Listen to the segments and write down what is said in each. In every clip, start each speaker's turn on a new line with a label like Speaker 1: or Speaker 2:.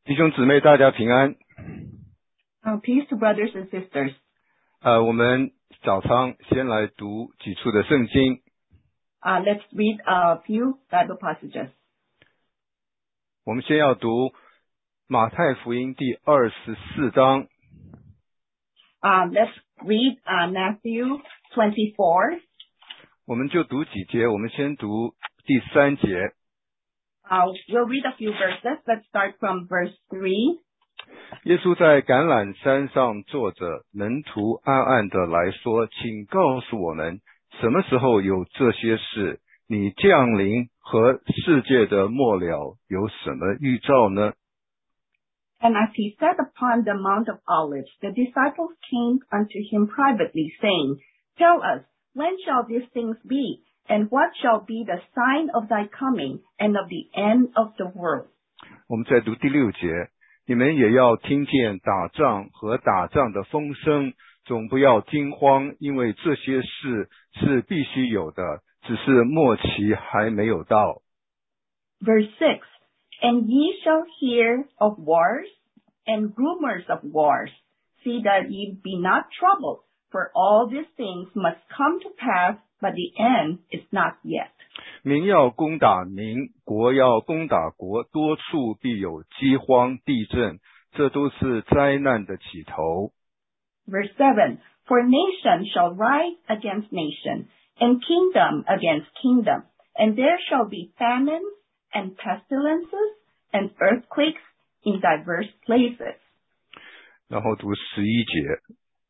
Speaker 1: 弟兄姊妹，大家平安。
Speaker 2: Peace to brothers and sisters.
Speaker 1: 我们早上先来读几处的圣经。
Speaker 2: Let's read a few Bible passages.
Speaker 1: 我们先要读马太福音第24章。
Speaker 2: Let's read Matthew 24.
Speaker 1: 我们就读几节，我们先读第3节。
Speaker 2: We'll read a few verses. Let's start from verse 3.
Speaker 1: 耶稣在橄榄山上坐着，门徒暗暗的来说，请告诉我们，什么时候有这些事？你降临和世界的末了有什么预兆呢？
Speaker 2: And as he sat upon the Mount of Olives, the disciples came unto him privately, saying, Tell us, when shall these things be? And what shall be the sign of thy coming and of the end of the world?
Speaker 1: 我们再读第6节，你们也要听见打仗和打仗的风声，总不要惊慌，因为这些事是必须有的，只是末期还没有到。
Speaker 2: Verse 6, And ye shall hear of wars and rumors of wars. See that ye be not troubled, for all these things must come to pass, but the end is not yet.
Speaker 1: 民要攻打民，国要攻打国，多处必有饥荒、地震，这都是灾难的起头。
Speaker 2: Verse 7, For nation shall rise against nation, and kingdom against kingdom, and there shall be famines and pestilences and earthquakes in diverse places.
Speaker 1: 然后读11节，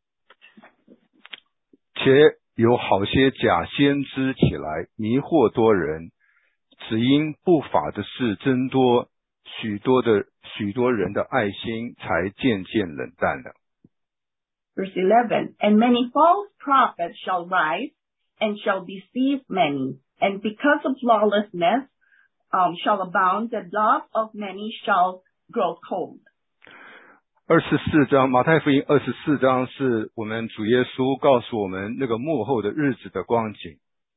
Speaker 1: 且有好些假先知起来，迷惑多人，只因不法的事增多，许多人的爱心才渐渐冷淡了。
Speaker 2: Verse 11, And many false prophets shall rise, and shall deceive many, and because of lawlessness shall abound, the love of many shall grow cold.
Speaker 1: 24章，马太福音24章是我们主耶稣告诉我们那个末后的日子的光景。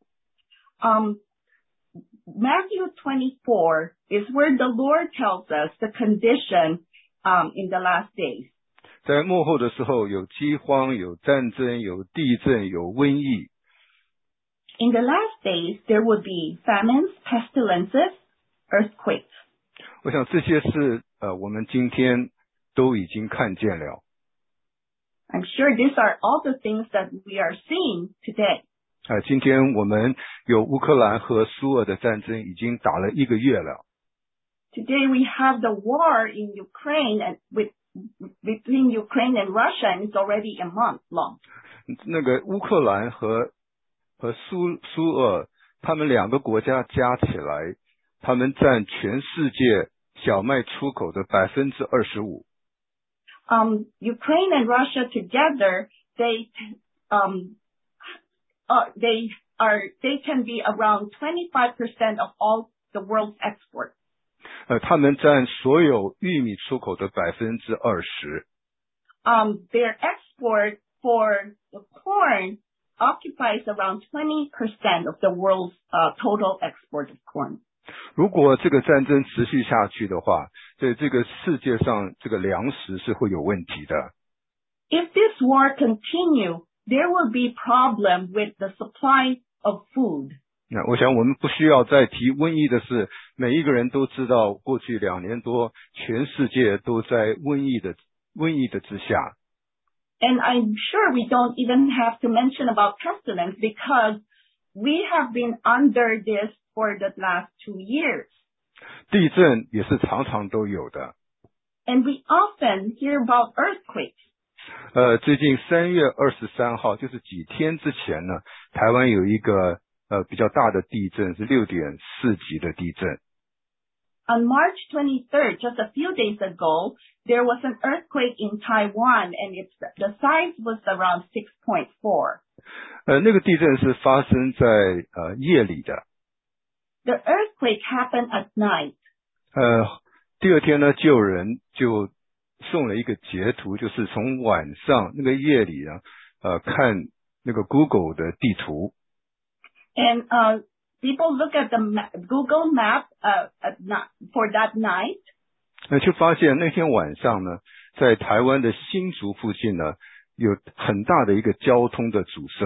Speaker 2: Matthew 24 is where the Lord tells us the condition in the last days.
Speaker 1: 在末后的时候，有饥荒，有战争，有地震，有瘟疫。
Speaker 2: In the last days, there would be famines, pestilences, earthquakes.
Speaker 1: 我想这些是我们今天都已经看见了。
Speaker 2: I'm sure these are all the things that we are seeing today.
Speaker 1: 今天我们有乌克兰和苏俄的战争已经打了1个月了。
Speaker 2: Today we have the war in Ukraine and between Ukraine and Russia, and it's already a month long.
Speaker 1: 那个乌克兰和苏俄，他们2个国家加起来，他们占全世界小麦出口的25%。
Speaker 2: Ukraine and Russia together, they can be around 25% of all the world's export.
Speaker 1: 他们占所有玉米出口的20%。
Speaker 2: Their export for the corn occupies around 20% of the world's total export of corn.
Speaker 1: 如果这个战争持续下去的话，在这个世界上，这个粮食是会有问题的。
Speaker 2: If this war continue, there will be problem with the supply of food.
Speaker 1: 那我想我们不需要再提瘟疫的事，每一个人都知道，过去2年多，全世界都在瘟疫的之下。
Speaker 2: And I'm sure we don't even have to mention about pestilence because we have been under this for the last 2 years.
Speaker 1: 地震也是常常都有的。
Speaker 2: And we often hear about earthquakes.
Speaker 1: 最近3月23号，就是几天之前呢，台湾有一个比较大的地震，是6.4级的地震。
Speaker 2: On March 23rd, just a few days ago, there was an earthquake in Taiwan, and the size was around 6.4.
Speaker 1: 那个地震是发生在夜里的。
Speaker 2: The earthquake happened at night.
Speaker 1: 第2天呢，就有人就送了一个截图，就是从晚上那个夜里呢，看那个 Google 的地图。
Speaker 2: And people look at the Google map for that night.
Speaker 1: 就发现那天晚上呢，在台湾的新竹附近呢，有很大的一个交通的阻塞。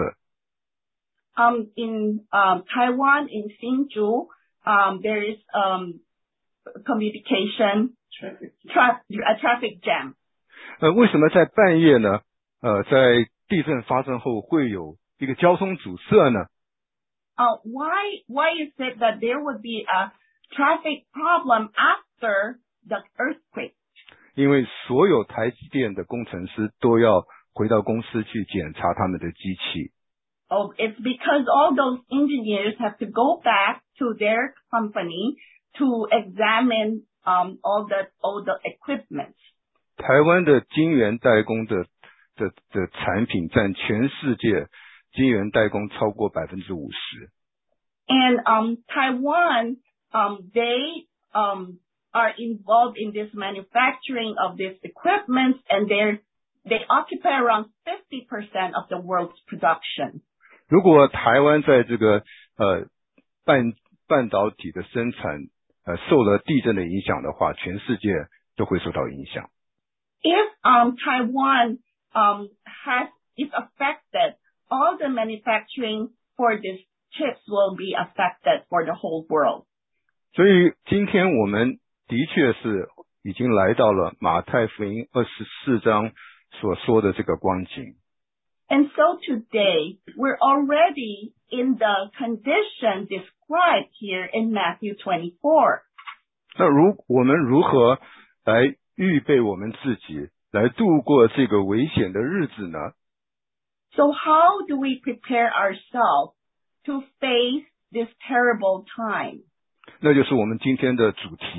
Speaker 2: In Taiwan, in Hsinchu, there is communication traffic jam.
Speaker 1: 为什么在半夜呢？在地震发生后会有一个交通阻塞呢？
Speaker 2: Why is it that there would be a traffic problem after the earthquake?
Speaker 1: 因为所有台积电的工程师都要回到公司去检查他们的机器。
Speaker 2: Oh, it's because all those engineers have to go back to their company to examine all the equipment.
Speaker 1: 台湾的晶圆代工的产品占全世界晶圆代工超过 50%.
Speaker 2: And Taiwan, they are involved in this manufacturing of this equipment, and they occupy around 50% of the world's production.
Speaker 1: 如果台湾在这个半导体的生产受了地震的影响的话，全世界都会受到影响。
Speaker 2: If Taiwan is affected, all the manufacturing for these chips will be affected for the whole world.
Speaker 1: 所以今天我们的确是已经来到了马太福音24章所说的这个光景。
Speaker 2: And so today, we're already in the condition described here in Matthew 24.
Speaker 1: 那我们如何来预备我们自己，来度过这个危险的日子呢？
Speaker 2: So how do we prepare ourselves to face this terrible time?
Speaker 1: 那就是我们今天的主题。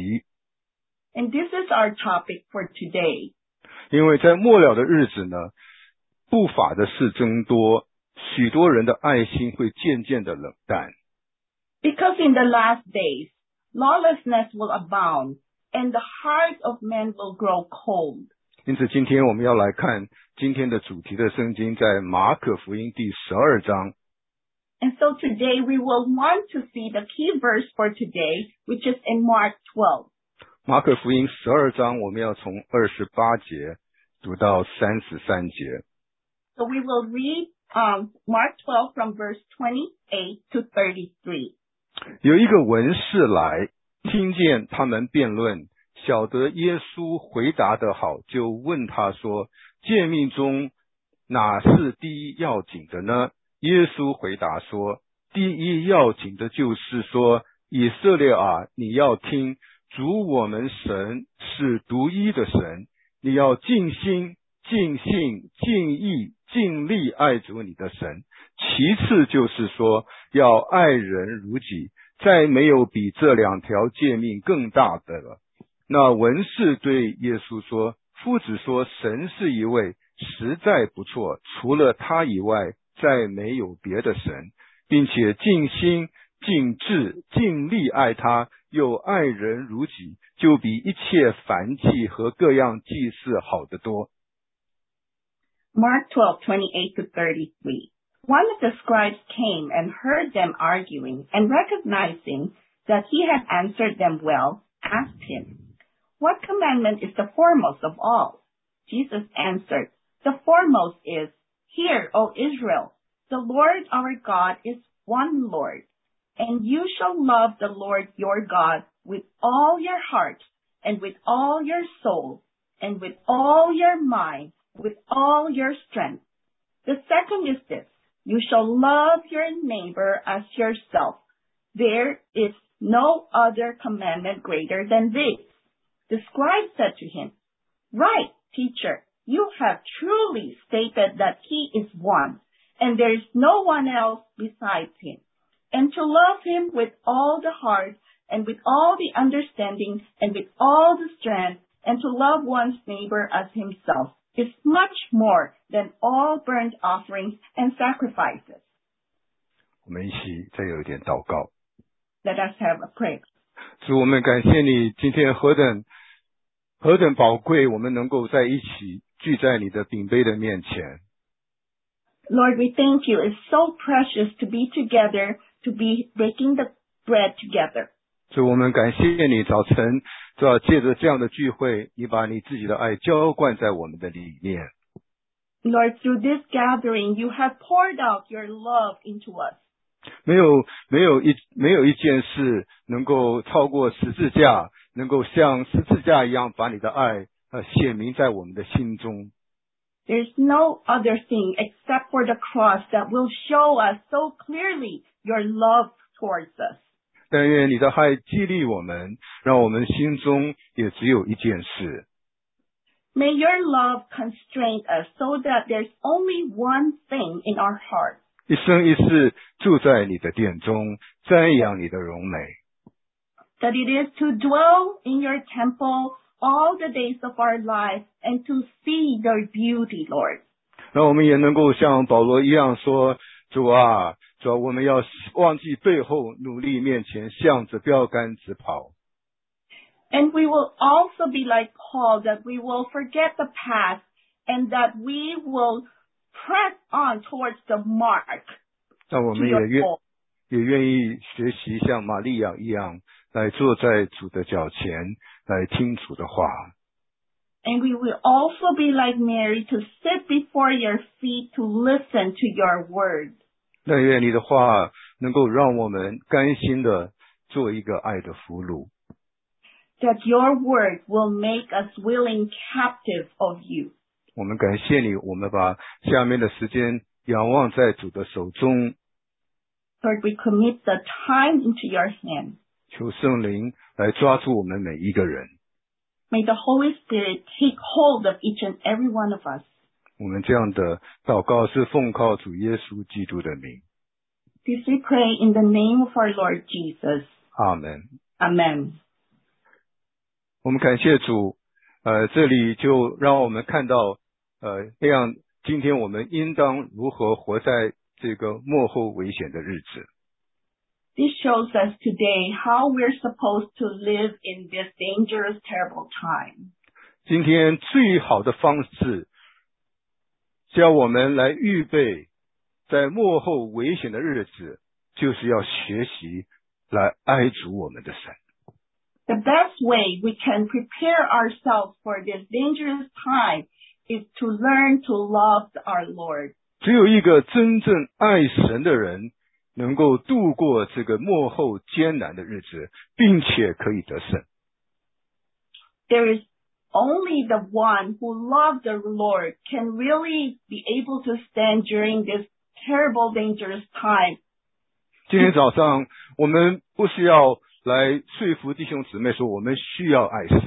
Speaker 2: And this is our topic for today.
Speaker 1: 因为在末了的日子呢，不法的事增多，许多人的爱心会渐渐的冷淡。
Speaker 2: Because in the last days, lawlessness will abound, and the heart of men will grow cold.
Speaker 1: 因此今天我们要来看今天的主题的圣经，在马可福音第12章。
Speaker 2: And so today we will want to see the key verse for today, which is in Mark 12.
Speaker 1: 马可福音12章，我们要从28节读到33节。
Speaker 2: So we will read Mark 12 from verse 28 to 33.
Speaker 1: 有一个文士来，听见他们辩论，晓得耶稣回答得好，就问他说：诫命中哪是第一要紧的呢？耶稣回答说：第一要紧的就是说，以色列啊，你要听，主我们神是独一的神，你要尽心、尽性、尽意、尽力爱主你的神。其次就是说，要爱人如己，再没有比这2条诫命更大的了。那文士对耶稣说：夫子说神是一位，实在不错，除了他以外再没有别的神，并且尽心、尽智、尽力爱他，又爱人如己，就比一切燔祭和各样祭祀好得多。
Speaker 2: Mark 12:28 to 33. One of the scribes came and heard them arguing, and recognizing that he had answered them well, asked him, "What commandment is the foremost of all?" Jesus answered, "The foremost is, Hear, O Israel, the Lord our God is one Lord, and you shall love the Lord your God with all your heart, and with all your soul, and with all your mind, with all your strength. The second is this, you shall love your neighbor as yourself. There is no other commandment greater than this." The scribe said to him, "Right, teacher, you have truly stated that he is one, and there is no one else besides him. And to love him with all the heart, and with all the understanding, and with all the strength, and to love one's neighbor as himself, is much more than all burnt offerings and sacrifices."
Speaker 1: 我们一起再有一点祷告。
Speaker 2: Let us have a prayer.
Speaker 1: 主，我们感谢你今天何等宝贵，我们能够在一起聚在你的饼杯的面前。
Speaker 2: Lord, we thank you. It's so precious to be together, to be breaking the bread together.
Speaker 1: 所以我们感谢你，早晨就要借着这样的聚会，你把你自己的爱浇灌在我们的里面。
Speaker 2: Lord, through this gathering, you have poured out your love into us.
Speaker 1: 没有一件事能够超过十字架，能够像十字架一样把你的爱显明在我们的心中。
Speaker 2: There's no other thing except for the cross that will show us so clearly your love towards us.
Speaker 1: 但愿你的爱激励我们，让我们心中也只有一件事。
Speaker 2: May your love constrain us so that there's only one thing in our heart.
Speaker 1: 一生一世住在你的殿中，瞻仰你的荣美。
Speaker 2: That it is to dwell in your temple all the days of our life and to see your beauty, Lord.
Speaker 1: 让我们也能够像保罗一样说，主啊，我们要忘记背后，努力面前，向着标杆直跑。
Speaker 2: And we will also be like Paul, that we will forget the past and that we will press on towards the mark.
Speaker 1: 那我们也愿意学习像玛利亚一样，来坐在主的脚前，来听主的话。
Speaker 2: And we will also be like Mary, to sit before your feet to listen to your word.
Speaker 1: 但愿你的话能够让我们甘心的做一个爱的俘虏。
Speaker 2: That your word will make us willing captive of you.
Speaker 1: 我们感谢你，我们把下面的时间仰望在主的手中。
Speaker 2: Lord, we commit the time into your hand.
Speaker 1: 求圣灵来抓住我们每一个人。
Speaker 2: May the Holy Spirit take hold of each and every one of us.
Speaker 1: 我们这样的祷告是奉靠主耶稣基督的名。
Speaker 2: This we pray in the name of our Lord Jesus.
Speaker 1: 阿们。
Speaker 2: Amen.
Speaker 1: 我们感谢主，这里就让我们看到，这样今天我们应当如何活在这个末后危险的日子。
Speaker 2: This shows us today how we're supposed to live in this dangerous, terrible time.
Speaker 1: 今天最好的方式，叫我们来预备在末后危险的日子，就是要学习来爱主我们的神。
Speaker 2: The best way we can prepare ourselves for this dangerous time is to learn to love our Lord.
Speaker 1: 只有一个真正爱神的人，能够度过这个末后艰难的日子，并且可以得胜。
Speaker 2: There is only the one who loves the Lord can really be able to stand during this terrible, dangerous time.
Speaker 1: 今天早上，我们不需要来说服弟兄姊妹说我们需要爱神。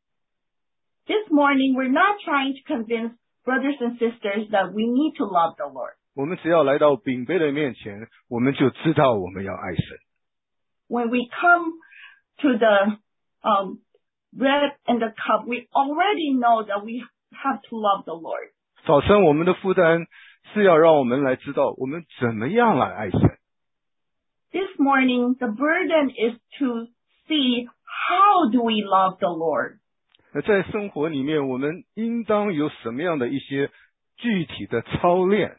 Speaker 2: This morning, we're not trying to convince brothers and sisters that we need to love the Lord.
Speaker 1: 我们只要来到饼杯的面前，我们就知道我们要爱神。
Speaker 2: When we come to the bread and the cup, we already know that we have to love the Lord.
Speaker 1: 早晨我们的负担是要让我们来知道我们怎么样来爱神。
Speaker 2: This morning, the burden is to see how do we love the Lord.
Speaker 1: 在生活里面，我们应当有什么样的一些具体的操练？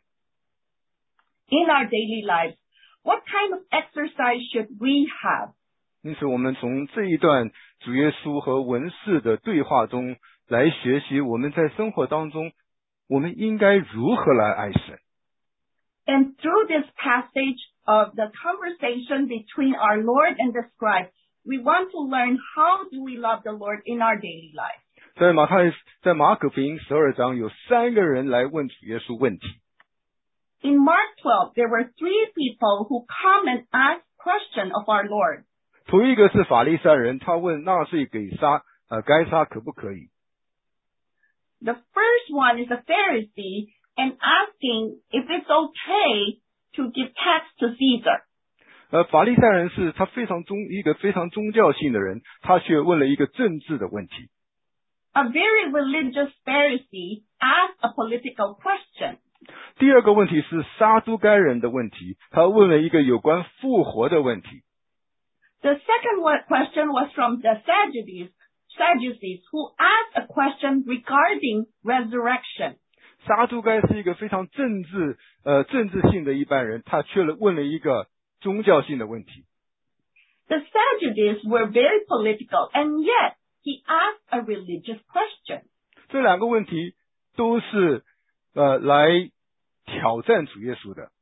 Speaker 2: In our daily lives, what kind of exercise should we have?
Speaker 1: 因此，我们从这一段主耶稣和文士的对话中来学习，我们在生活当中，我们应该如何来爱神。
Speaker 2: And through this passage of the conversation between our Lord and the scribe, we want to learn how do we love the Lord in our daily life.
Speaker 1: 在马可福音12章有3个人来问主耶稣问题。
Speaker 2: In Mark 12, there were 3 people who come and ask question of our Lord.
Speaker 1: 头一个是法利赛人，他问纳税给该撒可不可以？
Speaker 2: The first one is a Pharisee and asking if it's okay to give tax to Caesar.
Speaker 1: 法利赛人是他一个非常宗教性的人，他却问了一个政治的问题。
Speaker 2: A very religious Pharisee asked a political question.
Speaker 1: 第二个问题是撒都该人的问题，他问了一个有关复活的问题。
Speaker 2: The second question was from the Sadducees who asked a question regarding resurrection.
Speaker 1: 撒都该是一个非常政治性的一般人，他却问了一个宗教性的问题。
Speaker 2: The Sadducees were very political, and yet he asked a religious question.
Speaker 1: 这两个问题都是来挑战主耶稣的。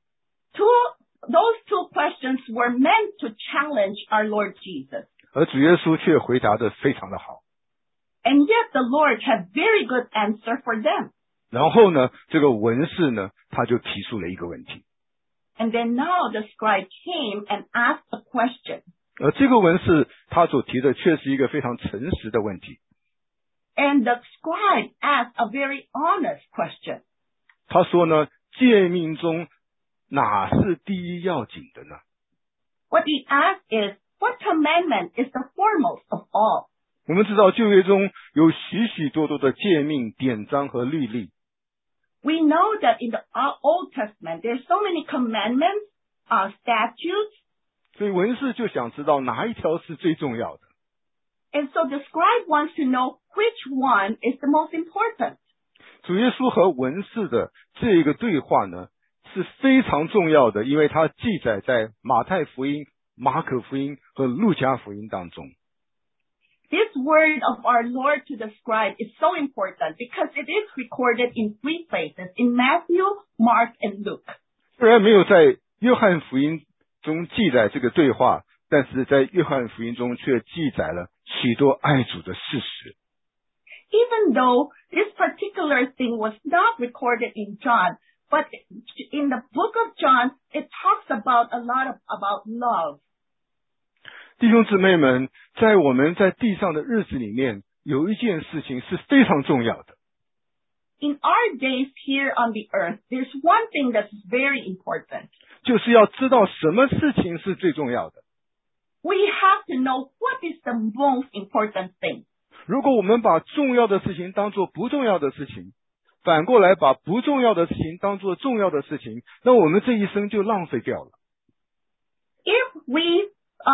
Speaker 2: Those two questions were meant to challenge our Lord Jesus.
Speaker 1: 而主耶稣却回答得非常的好。
Speaker 2: And yet the Lord had very good answer for them.
Speaker 1: 然后呢，这个文士呢，他就提出了一个问题。
Speaker 2: And then now the scribe came and asked a question.
Speaker 1: 而这个文士他所提的却是一个非常诚实的问题。
Speaker 2: And the scribe asked a very honest question.
Speaker 1: 他说呢，诫命中哪是第一要紧的呢？
Speaker 2: What he asked is, what commandment is the foremost of all?
Speaker 1: 我们知道旧约中有许许多多的诫命、典章和律例。
Speaker 2: We know that in the Old Testament, there's so many commandments, statutes.
Speaker 1: 所以文士就想知道哪一条是最重要的。
Speaker 2: And so the scribe wants to know which one is the most important.
Speaker 1: 主耶稣和文士的这一个对话呢，是非常重要的，因为它记载在马太福音、马可福音和路加福音当中。
Speaker 2: This word of our Lord to the scribe is so important because it is recorded in 3 places, in Matthew, Mark, and Luke.
Speaker 1: 虽然没有在约翰福音中记载这个对话，但是在约翰福音中却记载了许多爱主的事实。
Speaker 2: Even though this particular thing was not recorded in John, but in the book of John, it talks about a lot about love.
Speaker 1: 弟兄姊妹们，在我们在地上的日子里面，有一件事情是非常重要的。
Speaker 2: In our days here on the earth, there's one thing that's very important.
Speaker 1: 就是要知道什么事情是最重要的。
Speaker 2: We have to know what is the most important thing.
Speaker 1: 如果我们把重要的事情当作不重要的事情，反过来把不重要的事情当作重要的事情，那我们这一生就浪费掉了。
Speaker 2: If we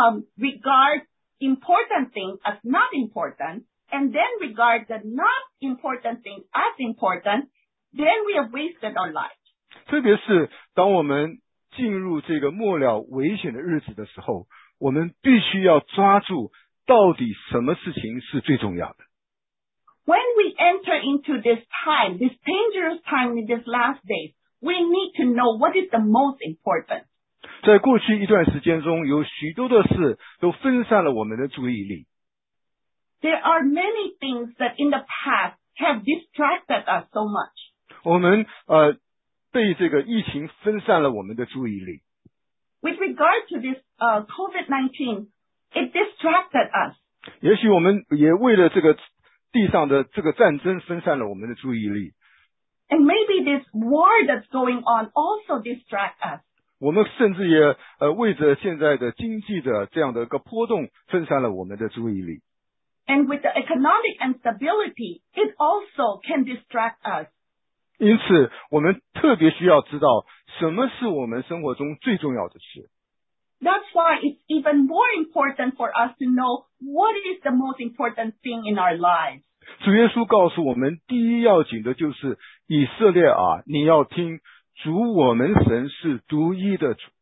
Speaker 2: regard important things as not important, and then regard the not important things as important, then we have wasted our lives.
Speaker 1: 特别是当我们进入这个末了危险的日子的时候，我们必须要抓住到底什么事情是最重要的。
Speaker 2: When we enter into this time, this dangerous time in these last days, we need to know what is the most important.
Speaker 1: 在过去一段时间中，有许多的事都分散了我们的注意力。
Speaker 2: There are many things that in the past have distracted us so much.
Speaker 1: 我们被这个疫情分散了我们的注意力。
Speaker 2: With regard to this COVID-19, it distracted us.
Speaker 1: 也许我们也为了这个地上的这个战争分散了我们的注意力。
Speaker 2: And maybe this war that's going on also distract us.
Speaker 1: 我们甚至也为着现在的经济的这样的一个波动分散了我们的注意力。
Speaker 2: And with the economic instability, it also can distract us.
Speaker 1: 因此，我们特别需要知道什么是我们生活中最重要的事。
Speaker 2: That's why it's even more important for us to know what is the most important thing in our lives.
Speaker 1: 主耶稣告诉我们，第一要紧的就是以色列啊，你要听主我们神是独一的主。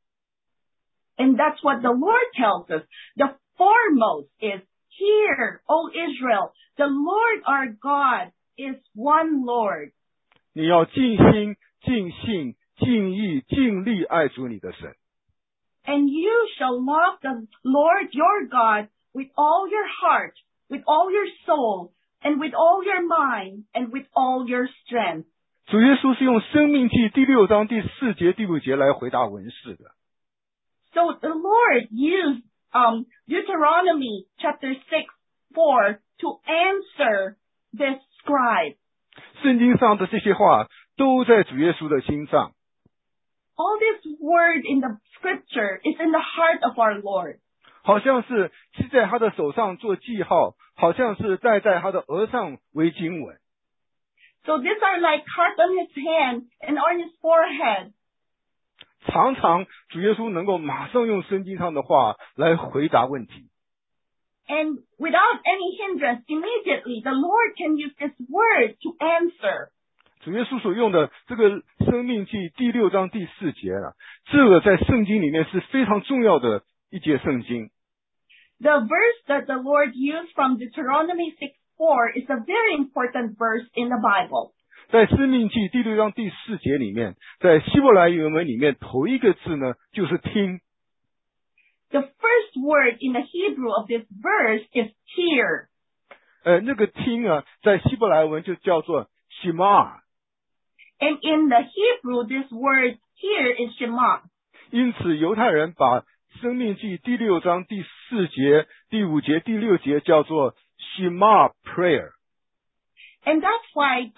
Speaker 2: And that's what the Lord tells us. The foremost is, Hear, O Israel, the Lord our God is one Lord.
Speaker 1: 你要尽心、尽性、尽意、尽力爱主你的神。
Speaker 2: And you shall love the Lord your God with all your heart, with all your soul, and with all your mind, and with all your strength.
Speaker 1: 主耶稣是用生命记第6章第4节、第5节来回答文士的。
Speaker 2: So the Lord used Deuteronomy chapter 6:4 to answer this scribe.
Speaker 1: 圣经上的这些话都在主耶稣的心上。
Speaker 2: All this word in the scripture is in the heart of our Lord.
Speaker 1: 好像是记在他的手上做记号，好像是戴在他的额上为经文。
Speaker 2: So these are like cards on his hand and on his forehead.
Speaker 1: 常常主耶稣能够马上用圣经上的话来回答问题。
Speaker 2: And without any hindrance, immediately the Lord can use this word to answer.
Speaker 1: 主耶稣所用的这个生命记第6章第4节啊，这个在圣经里面是非常重要的一节圣经。
Speaker 2: The verse that the Lord used from Deuteronomy 6:4 is a very important verse in the Bible.
Speaker 1: 在申命记第6章第4节里面，在希伯来原文里面头一个字呢就是听。
Speaker 2: The first word in the Hebrew of this verse is hear.
Speaker 1: 那个听啊，在希伯来文就叫做 Shema。
Speaker 2: And in the Hebrew, this word hear is Shema.
Speaker 1: 因此犹太人把申命记第6章第4节、第5节、第6节叫做 Shema prayer。
Speaker 2: And that's why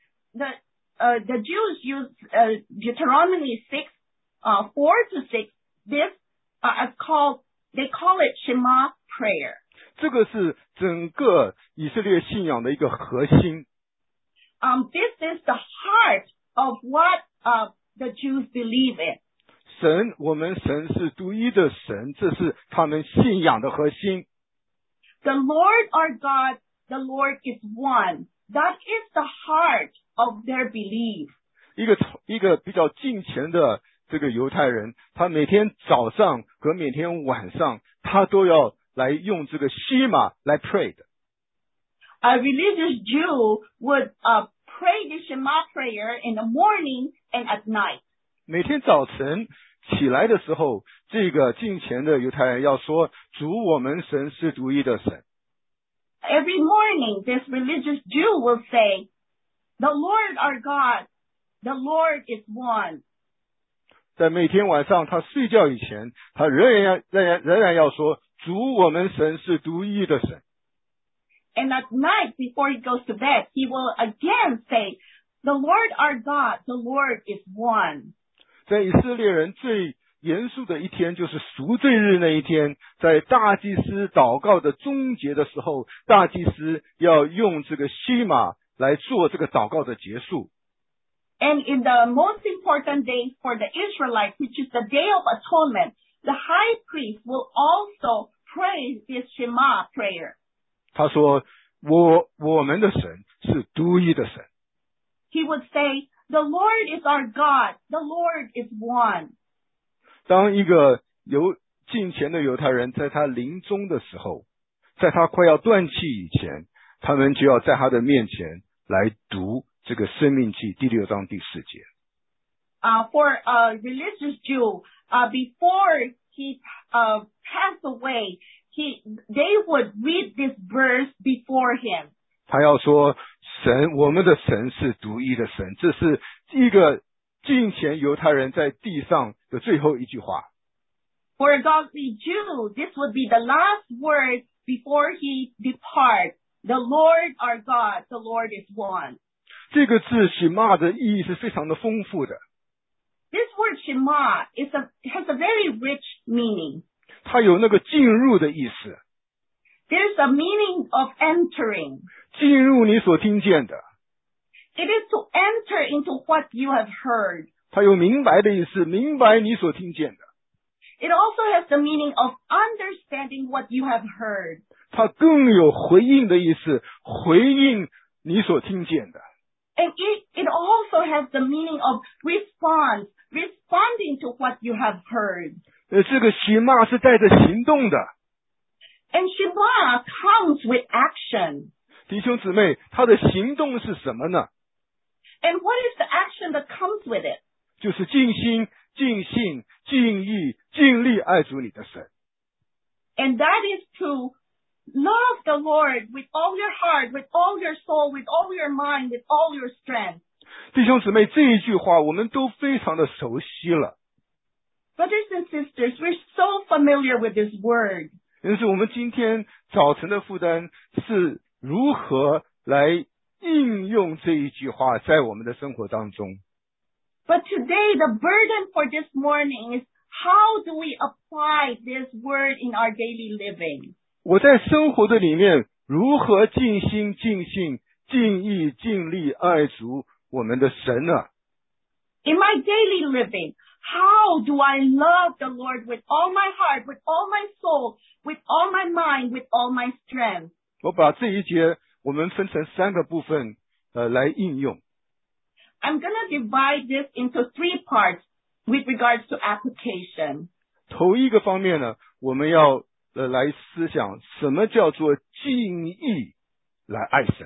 Speaker 2: the Jews use Deuteronomy 4-6. This they call it Shema prayer.
Speaker 1: 这个是整个以色列信仰的一个核心。
Speaker 2: This is the heart of what the Jews believe in.
Speaker 1: 神，我们神是独一的神，这是他们信仰的核心。
Speaker 2: The Lord our God, the Lord is one. That is the heart of their belief.
Speaker 1: 一个比较敬虔的这个犹太人，他每天早上和每天晚上，他都要来用这个西玛来 pray 的。
Speaker 2: A religious Jew would pray the Shema prayer in the morning and at night.
Speaker 1: 每天早晨起来的时候，这个敬虔的犹太人要说：主，我们神是独一的神。
Speaker 2: Every morning, this religious Jew will say, "The Lord our God, the Lord is one."
Speaker 1: 在每天晚上他睡觉以前，他仍然要说：主，我们神是独一的神。
Speaker 2: And at night, before he goes to bed, he will again say, "The Lord our God, the Lord is one."
Speaker 1: 在以色列人最严肃的一天，就是赎罪日那一天，在大祭司祷告的终结的时候，大祭司要用这个西玛来做这个祷告的结束。
Speaker 2: And in the most important day for the Israelites, which is the Day of Atonement, the high priest will also pray this Shema prayer.
Speaker 1: 他说：我们的神是独一的神。
Speaker 2: He would say, "The Lord is our God, the Lord is one."
Speaker 1: 当一个敬虔的犹太人在他临终的时候，在他快要断气以前，他们就要在他的面前来读这个申命记第6章第4节。
Speaker 2: For a religious Jew, before he passed away, they would read this verse before him.
Speaker 1: 他要说：神，我们的神是独一的神。这是一个敬虔犹太人在地上的最后一句话。
Speaker 2: For a godly Jew, this would be the last word before he departs. The Lord our God, the Lord is one.
Speaker 1: 这个字Shema的意义是非常的丰富的。
Speaker 2: This word Shema has a very rich meaning.
Speaker 1: 它有那个进入的意思，
Speaker 2: There's a meaning of entering.
Speaker 1: 进入你所听见的。
Speaker 2: It is to enter into what you have heard.
Speaker 1: 它有明白的意思，明白你所听见的。
Speaker 2: It also has the meaning of understanding what you have heard.
Speaker 1: 它更有回应的意思，回应你所听见的。
Speaker 2: And it also has the meaning of response, responding to what you have heard.
Speaker 1: 这个Shema是带着行动的。
Speaker 2: And Shema comes with action.
Speaker 1: 弟兄姊妹，他的行动是什么呢？
Speaker 2: And what is the action that comes with it?
Speaker 1: 就是尽心、尽性、尽意、尽力爱主你的神。
Speaker 2: And that is to love the Lord with all your heart, with all your soul, with all your mind, with all your strength.
Speaker 1: 弟兄姊妹，这一句话我们都非常的熟悉了。
Speaker 2: Brothers and sisters, we're so familiar with this word.
Speaker 1: 但是我们今天早晨的负担是如何来应用这一句话在我们的生活当中。
Speaker 2: But today, the burden for this morning is how do we apply this word in our daily living?
Speaker 1: 我在生活的里面如何尽心、尽性、尽意、尽力爱主我们的神呢？
Speaker 2: In my daily living, how do I love the Lord with all my heart, with all my soul, with all my mind, with all my strength?
Speaker 1: 我把这一节我们分成3个部分来应用。
Speaker 2: I'm going to divide this into 3 parts with regards to application.
Speaker 1: 头一个方面呢，我们要来思想什么叫做敬意来爱神。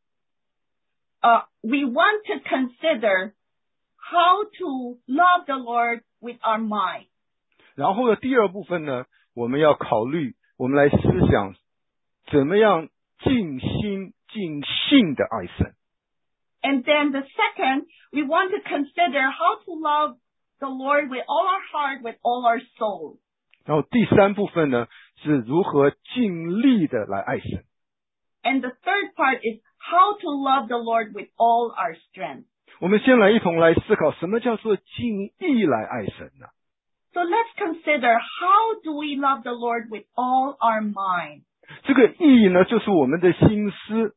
Speaker 2: We want to consider how to love the Lord with our mind.
Speaker 1: 然后呢，第二部分呢，我们要考虑，我们来思想怎么样尽心尽性的爱神。
Speaker 2: And then the second, we want to consider how to love the Lord with all our heart, with all our soul.
Speaker 1: 然后第三部分呢，是如何尽力的来爱神。
Speaker 2: And the third part is how to love the Lord with all our strength.
Speaker 1: 我们先来一同来思考，什么叫做尽意来爱神呢？
Speaker 2: So let's consider how do we love the Lord with all our mind.
Speaker 1: 这个意呢，就是我们的心思，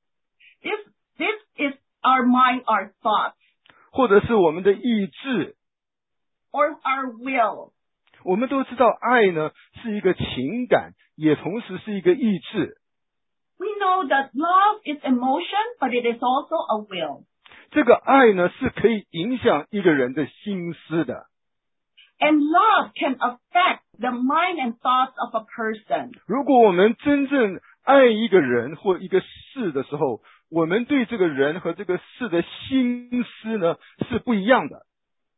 Speaker 2: This is our mind, our thoughts,
Speaker 1: 或者是我们的意志。
Speaker 2: or our will.
Speaker 1: 我们都知道爱呢是一个情感，也同时是一个意志。
Speaker 2: We know that love is emotion, but it is also a will.
Speaker 1: 这个爱呢是可以影响一个人的心思的。
Speaker 2: And love can affect the mind and thoughts of a person.
Speaker 1: 如果我们真正爱一个人或一个事的时候，我们对这个人和这个事的心思呢是不一样的。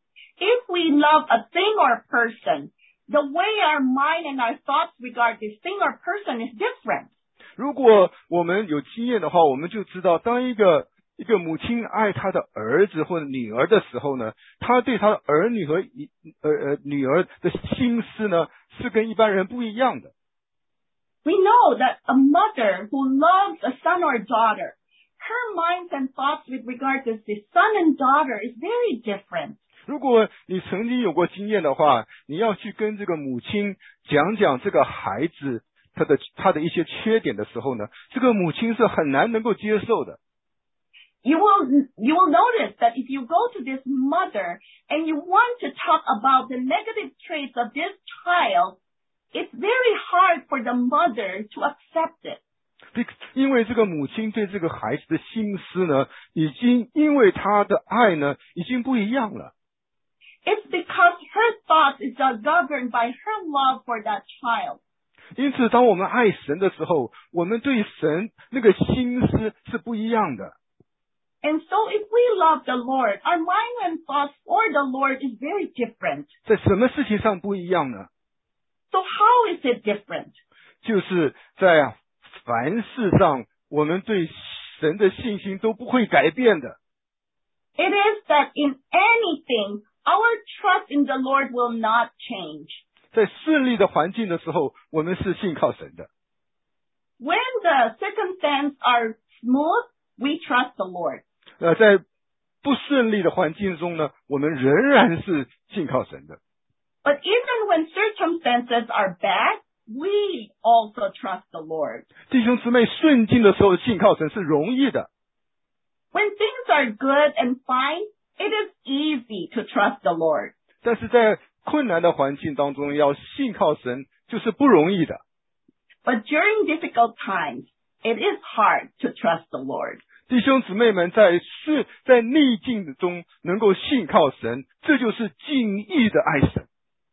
Speaker 2: If we love a thing or a person, the way our mind and our thoughts regard this thing or person is different.
Speaker 1: 如果我们有经验的话，我们就知道，当一个母亲爱她的儿子或者女儿的时候呢，她对她的儿女和女儿的心思呢，是跟一般人不一样的。
Speaker 2: We know that a mother who loves a son or a daughter, her minds and thoughts with regard to this son and daughter is very different.
Speaker 1: 如果你曾经有过经验的话，你要去跟这个母亲讲讲这个孩子他的一些缺点的时候呢，这个母亲是很难能够接受的。
Speaker 2: You will notice that if you go to this mother and you want to talk about the negative traits of this child, it's very hard for the mother to accept it.
Speaker 1: 因为这个母亲对这个孩子的心思呢，已经因为她的爱呢，已经不一样了。
Speaker 2: It's because her thoughts is governed by her love for that child.
Speaker 1: 因此，当我们爱神的时候，我们对神那个心思是不一样的。
Speaker 2: And so if we love the Lord, our mind and thoughts for the Lord is very different.
Speaker 1: 在什么事情上不一样呢？
Speaker 2: So how is it different?
Speaker 1: 就是在凡事上，我们对神的信心都不会改变的。
Speaker 2: It is that in anything, our trust in the Lord will not change.
Speaker 1: 在顺利的环境的时候，我们是信靠神的。
Speaker 2: When the circumstances are smooth, we trust the Lord.
Speaker 1: 在不顺利的环境中呢，我们仍然是信靠神的。
Speaker 2: But even when circumstances are bad, we also trust the Lord.
Speaker 1: 弟兄姊妹，顺境的时候信靠神是容易的。
Speaker 2: When things are good and fine, it is easy to trust the Lord.
Speaker 1: 但是在困难的环境当中，要信靠神就是不容易的。
Speaker 2: But during difficult times, it is hard to trust the Lord.
Speaker 1: 弟兄姊妹们在逆境中能够信靠神，这就是尽意的爱神。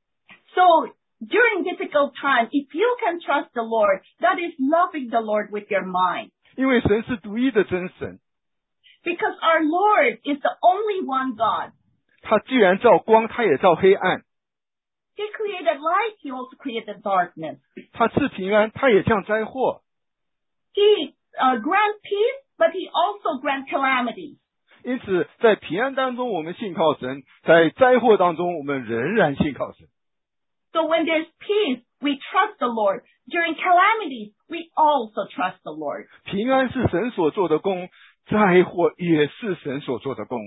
Speaker 2: So during difficult times, if you can trust the Lord, that is loving the Lord with your mind.
Speaker 1: 因为神是独一的真神，
Speaker 2: Because our Lord is the only one God.
Speaker 1: 他既然造光，他也造黑暗；
Speaker 2: He created light, He also created darkness.
Speaker 1: 他赐平安，他也降灾祸。
Speaker 2: He grants peace, but He also grants calamity.
Speaker 1: 因此，在平安当中我们信靠神，在灾祸当中我们仍然信靠神。
Speaker 2: So when there's peace, we trust the Lord. During calamities, we also trust the Lord.
Speaker 1: 平安是神所做的工，灾祸也是神所做的工。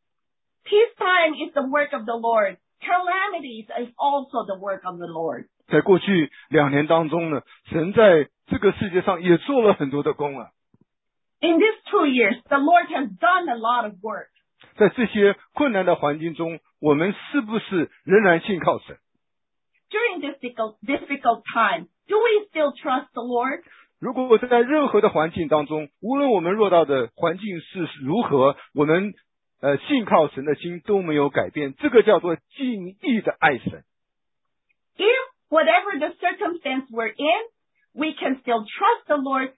Speaker 2: Peacetime is the work of the Lord. Calamities is also the work of the Lord.
Speaker 1: 在过去2年当中呢，神在这个世界上也做了很多的工啊。
Speaker 2: In these 2 years, the Lord has done a lot of work.
Speaker 1: 在这些困难的环境中，我们是不是仍然信靠神？
Speaker 2: During difficult time, do we still trust the Lord?
Speaker 1: 如果在任何的环境当中，无论我们落到的环境是如何，我们信靠神的心都没有改变，这个叫做尽意的爱神。
Speaker 2: If whatever the circumstance we're in, we can still trust the Lord.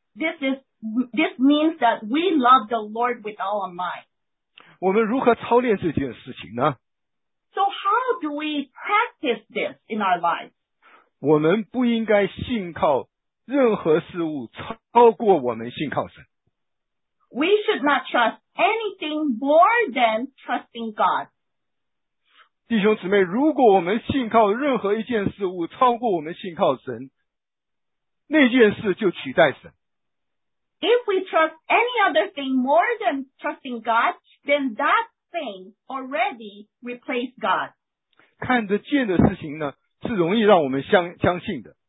Speaker 2: This means that we love the Lord with all our might.
Speaker 1: 我们如何操练这件事情呢？
Speaker 2: So how do we practice this in our lives?
Speaker 1: 我们不应该信靠任何事物超过我们信靠神。
Speaker 2: We should not trust anything more than trusting God.
Speaker 1: 弟兄姊妹，如果我们信靠任何一件事物超过我们信靠神，那件事就取代神。
Speaker 2: If we trust any other thing more than trusting God, then that thing already replaced God.
Speaker 1: 看得见的事情呢，是容易让我们相信的。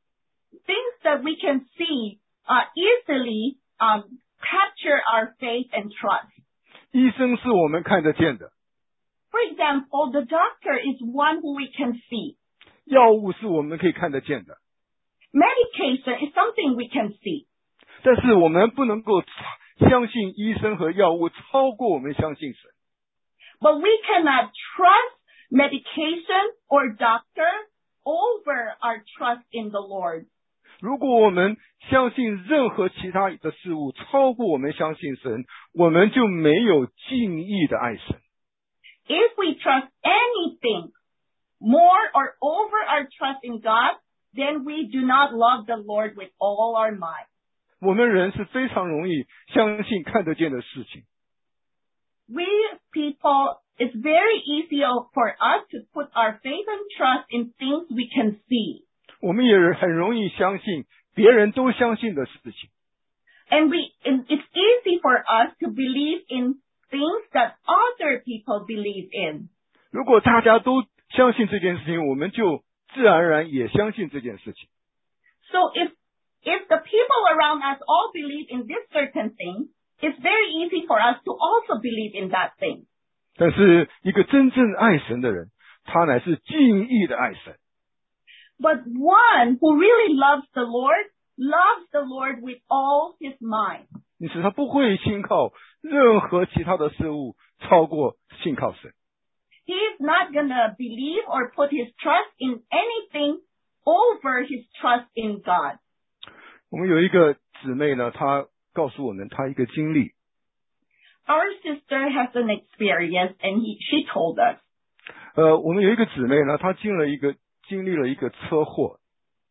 Speaker 2: Things that we can see easily capture our faith and trust.
Speaker 1: 医生是我们看得见的，
Speaker 2: For example, the doctor is one who we can see.
Speaker 1: 药物是我们可以看得见的，
Speaker 2: Medication is something we can see.
Speaker 1: 但是我们不能够相信医生和药物超过我们相信神。
Speaker 2: But we cannot trust medication or doctor over our trust in the Lord.
Speaker 1: 如果我们相信任何其他的事物超过我们相信神，我们就没有敬意的爱神。
Speaker 2: If we trust anything more or over our trust in God, then we do not love the Lord with all our might.
Speaker 1: 我们人是非常容易相信看得见的事情。
Speaker 2: We people, it's very easy for us to put our faith and trust in things we can see.
Speaker 1: 我们也很容易相信别人都相信的事情。
Speaker 2: And it's easy for us to believe in things that other people believe in.
Speaker 1: 如果大家都相信这件事情，我们就自然而然也相信这件事情。
Speaker 2: So if the people around us all believe in this certain thing, it's very easy for us to also believe in that thing.
Speaker 1: 但是一个真正爱神的人，他乃是敬意的爱神。
Speaker 2: But one who really loves the Lord with all his mind.
Speaker 1: 因此他不会信靠任何其他的事物超过信靠神。
Speaker 2: He is not going to believe or put his trust in anything over his trust in God.
Speaker 1: 我们有一个姊妹呢，她告诉我们她一个经历。
Speaker 2: Our sister has an experience and she told us.
Speaker 1: 我们有一个姊妹呢，她经历了一个车祸。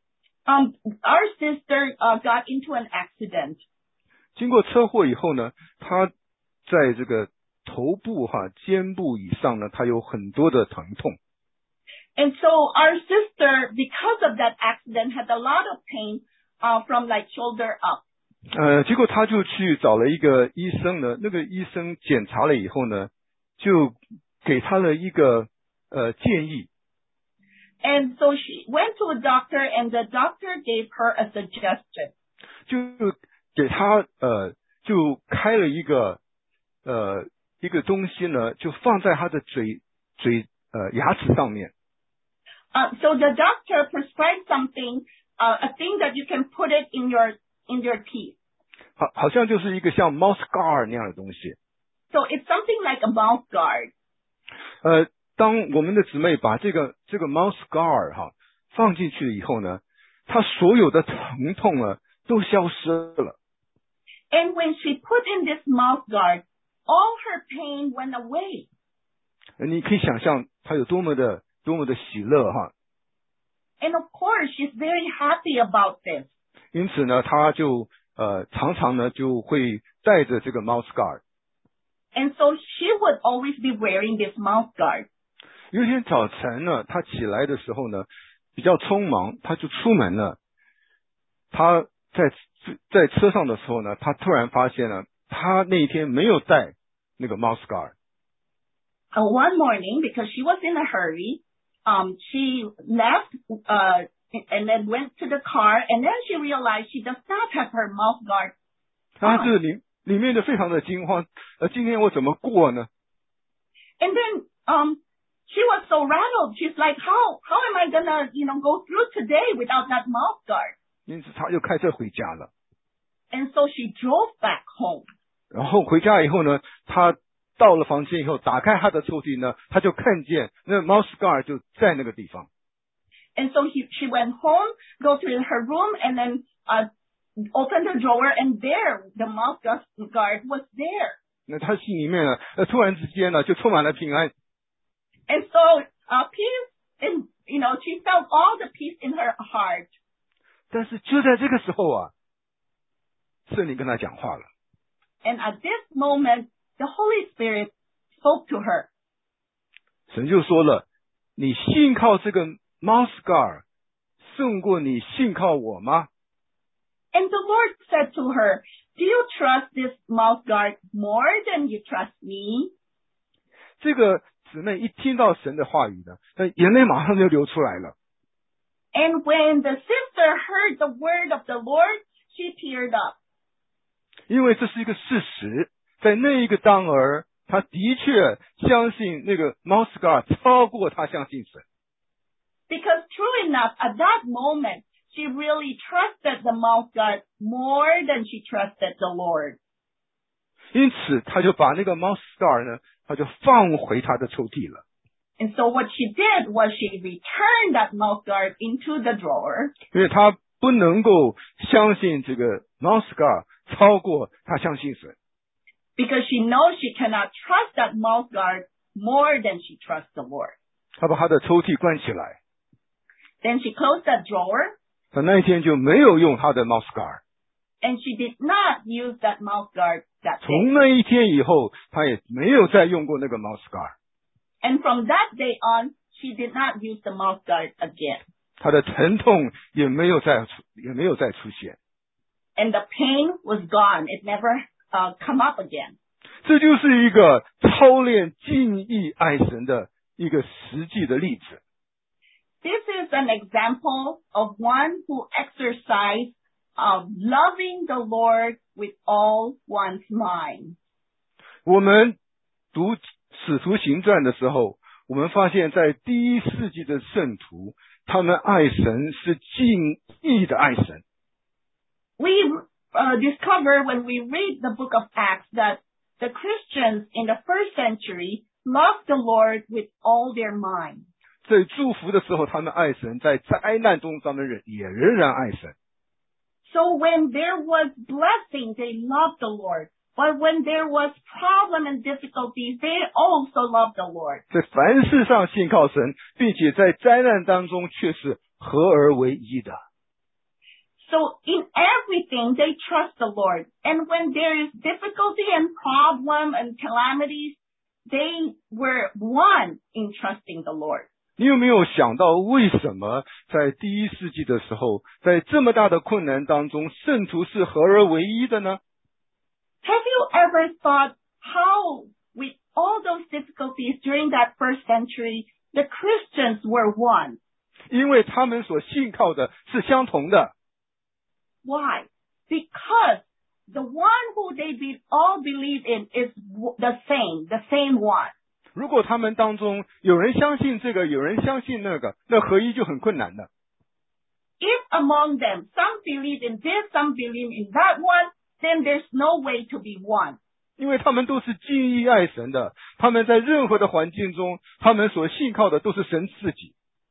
Speaker 2: Our sister got into an accident.
Speaker 1: 经过车祸以后呢，她在这个头部肩部以上呢，她有很多的疼痛。
Speaker 2: And so our sister, because of that accident, had a lot of pain from like shoulder up.
Speaker 1: 结果她就去找了一个医生呢，那个医生检查了以后呢，就给她了一个建议。
Speaker 2: And so she went to a doctor and the doctor gave her a suggestion.
Speaker 1: 就给她就开了一个东西呢，就放在她的牙齿上面。
Speaker 2: So the doctor prescribed something, a thing that you can put it in your teeth.
Speaker 1: 好像就是一个像 mouth guard 那样的东西。
Speaker 2: So it's something like a mouth guard.
Speaker 1: 当我们的姊妹把这个 mouth guard 放进去以后呢，她所有的疼痛呢都消失了。
Speaker 2: And when she put in this mouth guard, all her pain went away.
Speaker 1: 你可以想象她有多么的喜乐
Speaker 2: And of course, she's very happy about this.
Speaker 1: 因此呢，她就常常呢就会带着这个 mouth guard。
Speaker 2: And so she would always be wearing this mouth guard.
Speaker 1: 有一天早晨呢，她起来的时候呢，比较匆忙，她就出门了。她在车上的时候呢，她突然发现了，她那一天没有带那个 mouth guard。
Speaker 2: One morning, because she was in a hurry, she left and then went to the car, and then she realized she does not have her mouth guard.
Speaker 1: 她这里面的非常的惊慌，今天我怎么过呢？
Speaker 2: And then she was so rattled. She's like, how am I gonna go through today without that mouth guard?
Speaker 1: 因此她就开车回家了。
Speaker 2: And so she drove back home.
Speaker 1: 然后回家以后呢，她到了房间以后，打开她的抽屉呢，她就看见那 mouth guard 就在那个地方。
Speaker 2: And so she went home, go to her room, and then opened the drawer, and there the mouth guard was there.
Speaker 1: 那他心里面呢，突然之间呢，就充满了平安。
Speaker 2: And so peace, and she felt all the peace in her heart.
Speaker 1: 但是就在这个时候啊，圣灵跟他讲话了。
Speaker 2: And at this moment, the Holy Spirit spoke to her.
Speaker 1: 神就说了：“你信靠这个 mouth guard，胜过你信靠我吗？”
Speaker 2: And the Lord said to her, "Do you trust this mouth guard more than you trust me?"
Speaker 1: 这个姊妹一听到神的话语呢，那眼泪马上就流出来了。
Speaker 2: And when the sister heard the word of the Lord, she teared up.
Speaker 1: 因为这是一个事实，在那一个当儿，她的确相信那个 mouth guard 超过她相信神。
Speaker 2: Because true enough, at that moment, she really trusted the mouth guard more than she trusted the Lord.
Speaker 1: 因此，她就把那个 mouth guard 呢，她就放回她的抽屉了。
Speaker 2: And so what she did was she returned that mouth guard into the drawer.
Speaker 1: 因为她不能够相信这个 mouth guard 超过她相信神。
Speaker 2: Because she knows she cannot trust that mouth guard more than she trusts the Lord.
Speaker 1: 她把她的抽屉关起来。
Speaker 2: Then she closed that drawer.
Speaker 1: 她那一天就没有用她的 mouth guard。
Speaker 2: And she did not use that mouth guard that day.
Speaker 1: 从那一天以后，她也没有再用过那个 mouth guard。
Speaker 2: And from that day on, she did not use the mouth guard again.
Speaker 1: 她的疼痛也没有再出现。
Speaker 2: And the pain was gone. It never come up again.
Speaker 1: 这就是一个操练敬意爱神的一个实际的例子。
Speaker 2: This is an example of one who exercised loving the Lord with all one's mind.
Speaker 1: 我们读使徒行传的时候，我们发现在第一世纪的圣徒，他们爱神是敬意的爱神。
Speaker 2: We discover when we read the book of Acts that the Christians in the first century loved the Lord with all their mind.
Speaker 1: 在祝福的时候，他们爱神；在灾难中，他们也仍然爱神。
Speaker 2: So when there was blessing, they loved the Lord. But when there was problem and difficulties, they also loved the Lord.
Speaker 1: 在凡事上信靠神，并且在灾难当中却是合而为一的。
Speaker 2: So in everything, they trust the Lord. And when there is difficulty and problem and calamities, they were one in trusting the Lord.
Speaker 1: 你有没有想到，为什么在第一世纪的时候，在这么大的困难当中，圣徒是合而为一的呢？
Speaker 2: Have you ever thought how, with all those difficulties during that first century, the Christians were one?
Speaker 1: 因为他们所信靠的是相同的。
Speaker 2: Why? Because the one who they all believe in is the same one.
Speaker 1: 如果他们当中有人相信这个，有人相信那个，那合一就很困难的。
Speaker 2: If among them some believe in this, some believe in that one, then there's no way to be one.
Speaker 1: 因为他们都是敬意爱神的，他们在任何的环境中，他们所信靠的都是神自己。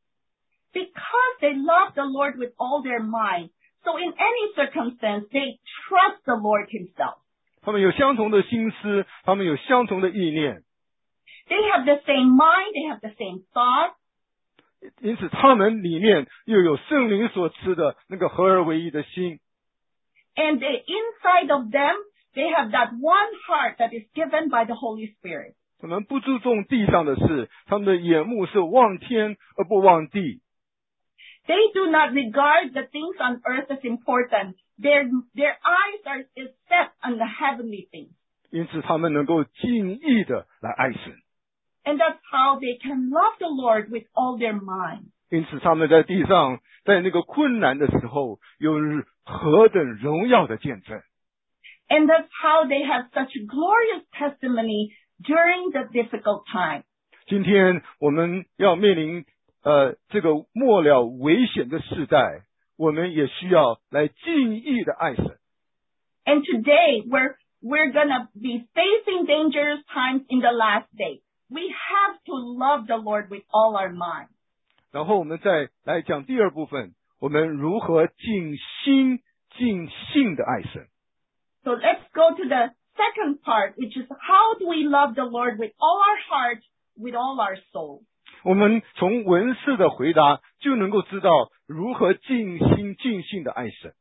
Speaker 2: Because they love the Lord with all their mind, so in any circumstance, they trust the Lord Himself.
Speaker 1: 他们有相同的心思，他们有相同的意念。
Speaker 2: They have the same mind, they have the same thought.
Speaker 1: 因此，他们里面又有圣灵所赐的那个合而为一的心。
Speaker 2: And inside of them, they have that one heart that is given by the Holy Spirit.
Speaker 1: 他们不注重地上的事，他们的眼目是望天而不望地。
Speaker 2: They do not regard the things on earth as important. Their eyes is set on the heavenly things.
Speaker 1: 因此，他们能够敬意的来爱神。
Speaker 2: And that's how they can love the Lord with all their mind.
Speaker 1: 因此，他们在地上，在那个困难的时候，有何等荣耀的见证。
Speaker 2: And that's how they have such glorious testimony during the difficult time.
Speaker 1: 今天我们要面临这个末了危险的世代，我们也需要来敬意的爱神。
Speaker 2: And today we're gonna be facing dangerous times in the last day. We have to love the Lord with all our mind.
Speaker 1: 然后我们再来讲第二部分，我们如何尽心尽性的爱神。
Speaker 2: So let's go to the second part, which is how do we love the Lord with all our heart, with all our soul.
Speaker 1: 我们从文士的回答就能够知道如何尽心尽性的爱神。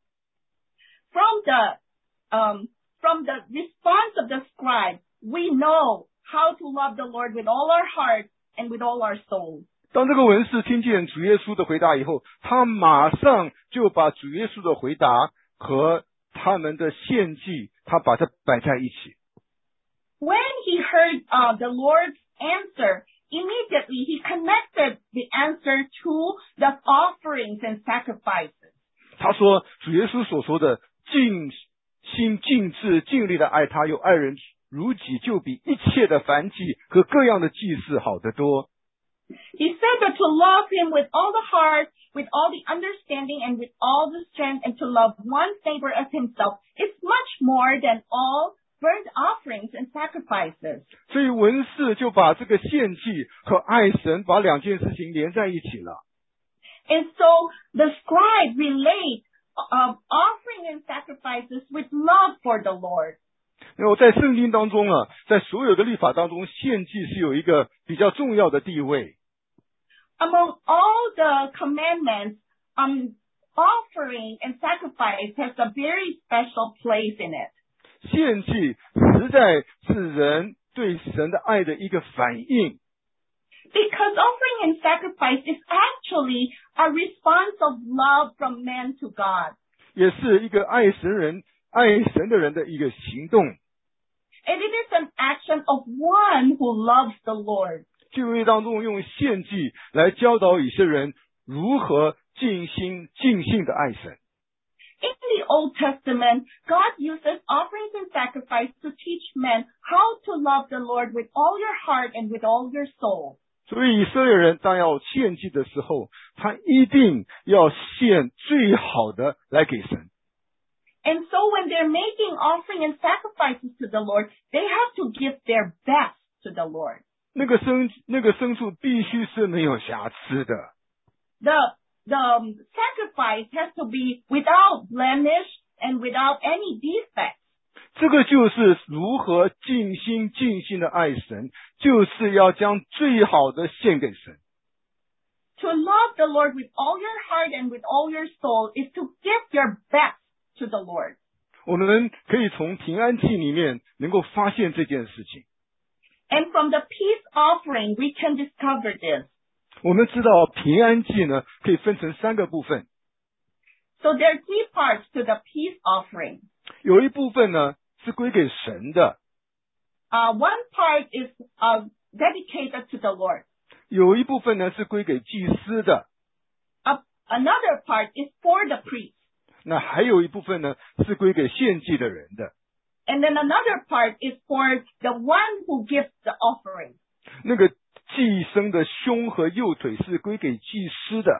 Speaker 2: From the response of the scribe, we know how to love the Lord with all our heart and with all our soul.
Speaker 1: 当这个文士听见主耶稣的回答以后，他马上就把主耶稣的回答和他们的献祭，他把它摆在一起。
Speaker 2: When he heard the Lord's answer, immediately he connected the answer to the offerings and sacrifices.
Speaker 1: 他说，主耶稣所说的尽心尽智尽力的爱他，又爱人如己，就比一切的燔祭和各样的祭祀好得多。
Speaker 2: He said that to love him with all the heart, with all the understanding, and with all the strength, and to love one's neighbor as himself is much more than all burnt offerings and sacrifices.
Speaker 1: 所以文士就把这个献祭和爱神把两件事情连在一起了。
Speaker 2: And so the scribe relate offering and sacrifices with love for the Lord.
Speaker 1: 因为在圣经当中在所有的律法当中，献祭是有一个比较重要的地位。
Speaker 2: Among all the commandments, offering and sacrifice has a very special place in it.
Speaker 1: 献祭实在是人对神的爱的一个反应。
Speaker 2: Because offering and sacrifice is actually a response of love from man to God.
Speaker 1: 也是一个爱神的人的一个行动。
Speaker 2: And it is an action of one who loves the Lord.
Speaker 1: 旧约当中用献祭来教导以色列人如何尽心尽性的爱神。
Speaker 2: In the Old Testament, God uses offerings and sacrifice to teach men how to love the Lord with all your heart and with all your soul.
Speaker 1: 所以以色列人当要献祭的时候，他一定要献最好的来给神。
Speaker 2: And so when they're making offering and sacrifices to the Lord, they have to give their best to the Lord.
Speaker 1: 那个牲畜必须是没有瑕疵的。
Speaker 2: The sacrifice has to be without blemish and without any defect.
Speaker 1: 这个就是如何尽心尽性的爱神，就是要将最好的献给神。
Speaker 2: To love the Lord with all your heart and with all your soul is to give your best to the Lord.
Speaker 1: 我们可以从平安祭里面能够发现这件事情。
Speaker 2: And from the peace offering, we can discover this.
Speaker 1: 我们知道平安祭呢，可以分成三个部分。
Speaker 2: So there are three parts to the peace offering.
Speaker 1: 有一部分呢是归给神的。
Speaker 2: One part is dedicated to the Lord.
Speaker 1: 有一部分呢是归给祭司的。
Speaker 2: Another part is for the priest.
Speaker 1: 那还有一部分呢是归给献祭的人的。
Speaker 2: And then another part is for the one who gives the offering.
Speaker 1: 那个祭牲的胸和右腿是归给祭司的。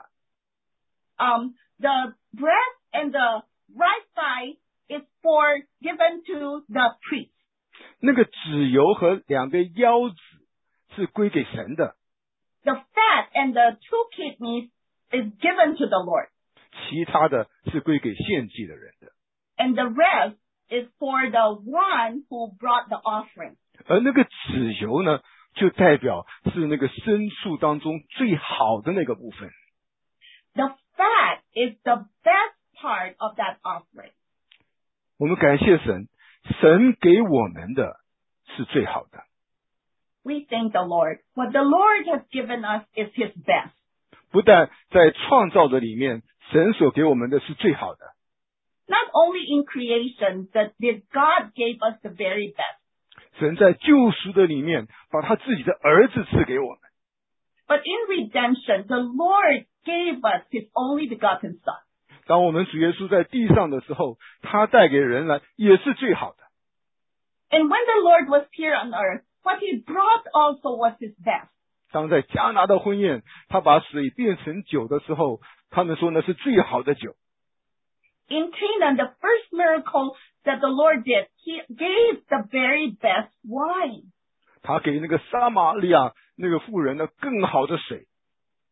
Speaker 2: The breast and the right thigh is given to the priest.
Speaker 1: 那个脂油和两个腰子是归给神的。
Speaker 2: The fat and the two kidneys is given to the Lord.
Speaker 1: 其他的是归给献祭的人的。
Speaker 2: And the rest is for the one who brought the offering.
Speaker 1: 而那个脂油呢，就代表是那个牲畜当中最好的那个部分。
Speaker 2: The fat is the best part of that offering.
Speaker 1: 我们感谢神，神给我们的是最好的。
Speaker 2: We thank the Lord. What the Lord has given us is His best.
Speaker 1: 不但在创造的里面，神所给我们的是最好的。
Speaker 2: Not only in creation that God gave us the very best.
Speaker 1: 神在救赎的里面，把他自己的儿子赐给我们。
Speaker 2: But in redemption, the Lord gave us His only begotten Son.
Speaker 1: 当我们主耶稣在地上的时候，他带给人来也是最好的。
Speaker 2: And when the Lord was here on earth, what He brought also was His best.
Speaker 1: 当在迦拿的婚宴，他把水变成酒的时候，他们说那是最好的酒。
Speaker 2: In Canaan, the first miracle that the Lord did, He gave the very best wine.
Speaker 1: 他给那个撒玛利亚那个妇人呢更好的水。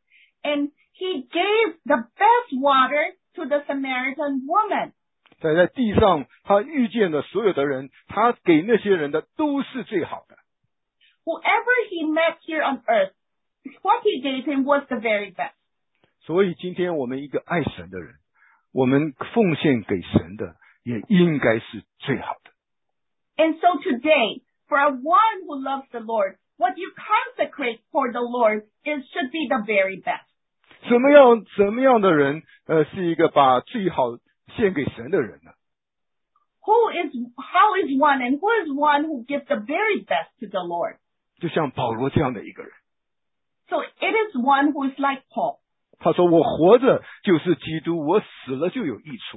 Speaker 2: and he gave the best water to the Samaritan woman.
Speaker 1: 在地上，他遇见了所有的人，他给那些人的都是最好的。
Speaker 2: Whoever he met here on earth, what he gave him was the very best.
Speaker 1: 所以今天我们一个爱神的人，我们奉献给神的也应该是最好的。
Speaker 2: And so today, for a one who loves the Lord, what you consecrate for the Lord should be the very best.
Speaker 1: 什么样的人是一个把最好献给神的人呢？
Speaker 2: How is one and who is one who gives the very best to the Lord?
Speaker 1: 就像保罗这样的一个人。
Speaker 2: So it is one who is like Paul.
Speaker 1: 他说我活着就是基督，我死了就有益处。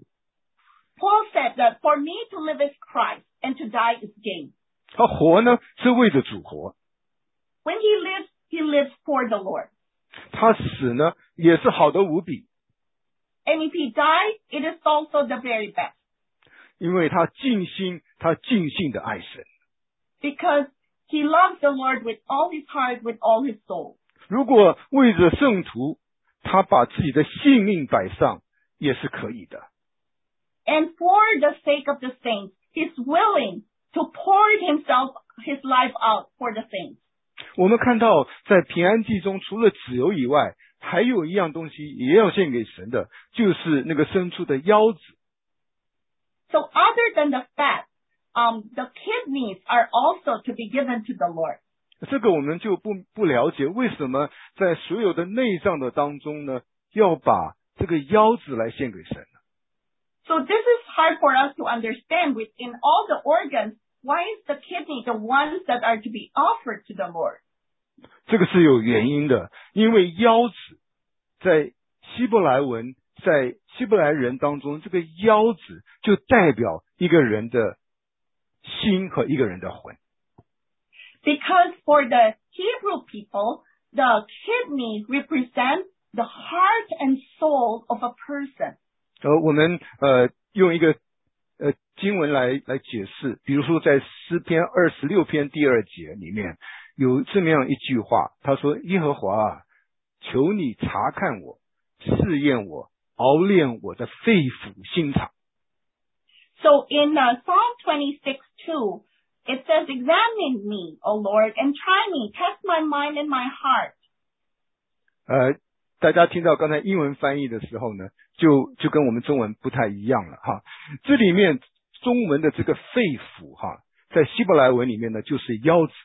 Speaker 2: Paul said that for me to live is Christ and to die is gain.
Speaker 1: 他活呢是为着主活。
Speaker 2: When he lives for the Lord.
Speaker 1: 他死呢也是好的无比。
Speaker 2: And if he dies, it is also the very best.
Speaker 1: 因为他尽性的爱神。
Speaker 2: Because he loves the Lord with all his heart, with all his soul.
Speaker 1: 如果为着圣徒，他把自己的性命摆上，也是可以的。
Speaker 2: And for the sake of the saints, he's willing to pour his life out for the saints.
Speaker 1: 我们看到在平安祭中，除了脂油以外，还有一样东西也要献给神的，就是那个牲畜的腰子。
Speaker 2: So other than the fat, the kidneys are also to be given to the Lord.
Speaker 1: 这个我们就不了解，为什么在所有的内脏的当中呢，要把这个腰子来献给神呢？
Speaker 2: So this is hard for us to understand. Within all the organs, why is the kidney the ones that are to be offered to the Lord?
Speaker 1: 这个是有原因的，因为腰子在希伯来人当中，这个腰子就代表一个人的心和一个人的魂。
Speaker 2: Because for the Hebrew people, the kidney represents the heart and soul of a person.
Speaker 1: 我们用一个经文来解释，比如说在诗篇26篇第2节里面有这么样一句话，他说：耶和华啊，求你查看我，试验我，熬炼我的肺腑心肠。
Speaker 2: So in Psalm 26:2, it says, "Examine me, O Lord, and try me, test my mind and my heart."
Speaker 1: 大家听到刚才英文翻译的时候呢，就跟我们中文不太一样了哈。这里面中文的这个肺腑哈，在希伯来文里面呢就是腰子。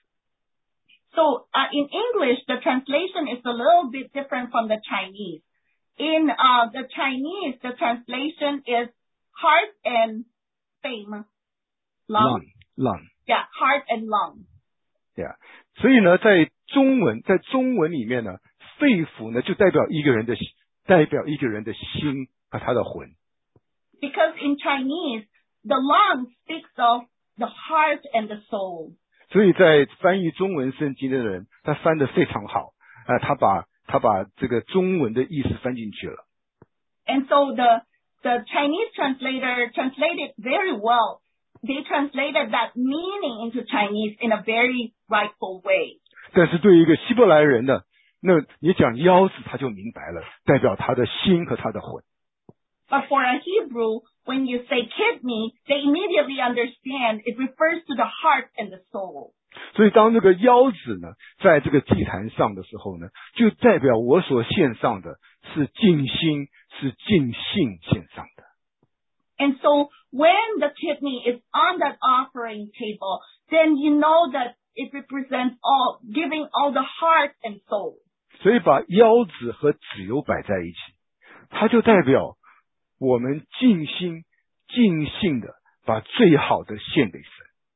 Speaker 2: So in English, the translation is a little bit different from the Chinese. In the Chinese, the translation is heart and 肺吗
Speaker 1: lung.
Speaker 2: Yeah, heart and lung.
Speaker 1: Yeah. 所以呢，在中文里面呢，肺腑呢就代表一个人的心和他的魂。
Speaker 2: Because in Chinese, the lung speaks of the heart and the soul.
Speaker 1: 所以在翻译中文圣经的人，他翻得非常好，他把这个中文的意思翻进去了。
Speaker 2: And so the Chinese translator translated very well. They translated that meaning into Chinese in a very rightful way.
Speaker 1: 但是对于一个希伯来人呢，那你讲腰子他就明白了，代表他的心和他的魂。
Speaker 2: But for a Hebrew, when you say kidney, they immediately understand it refers to the heart and the soul.
Speaker 1: 所以当这个腰子呢，在这个祭坛上的时候呢，就代表我所献上的是尽心、是尽性献上的。
Speaker 2: And so when the kidney is on that offering table, then you know that it represents giving all the heart and soul.
Speaker 1: 所以把腰子和脂油摆在一起，它就代表我们尽心尽性的把最好的献给神。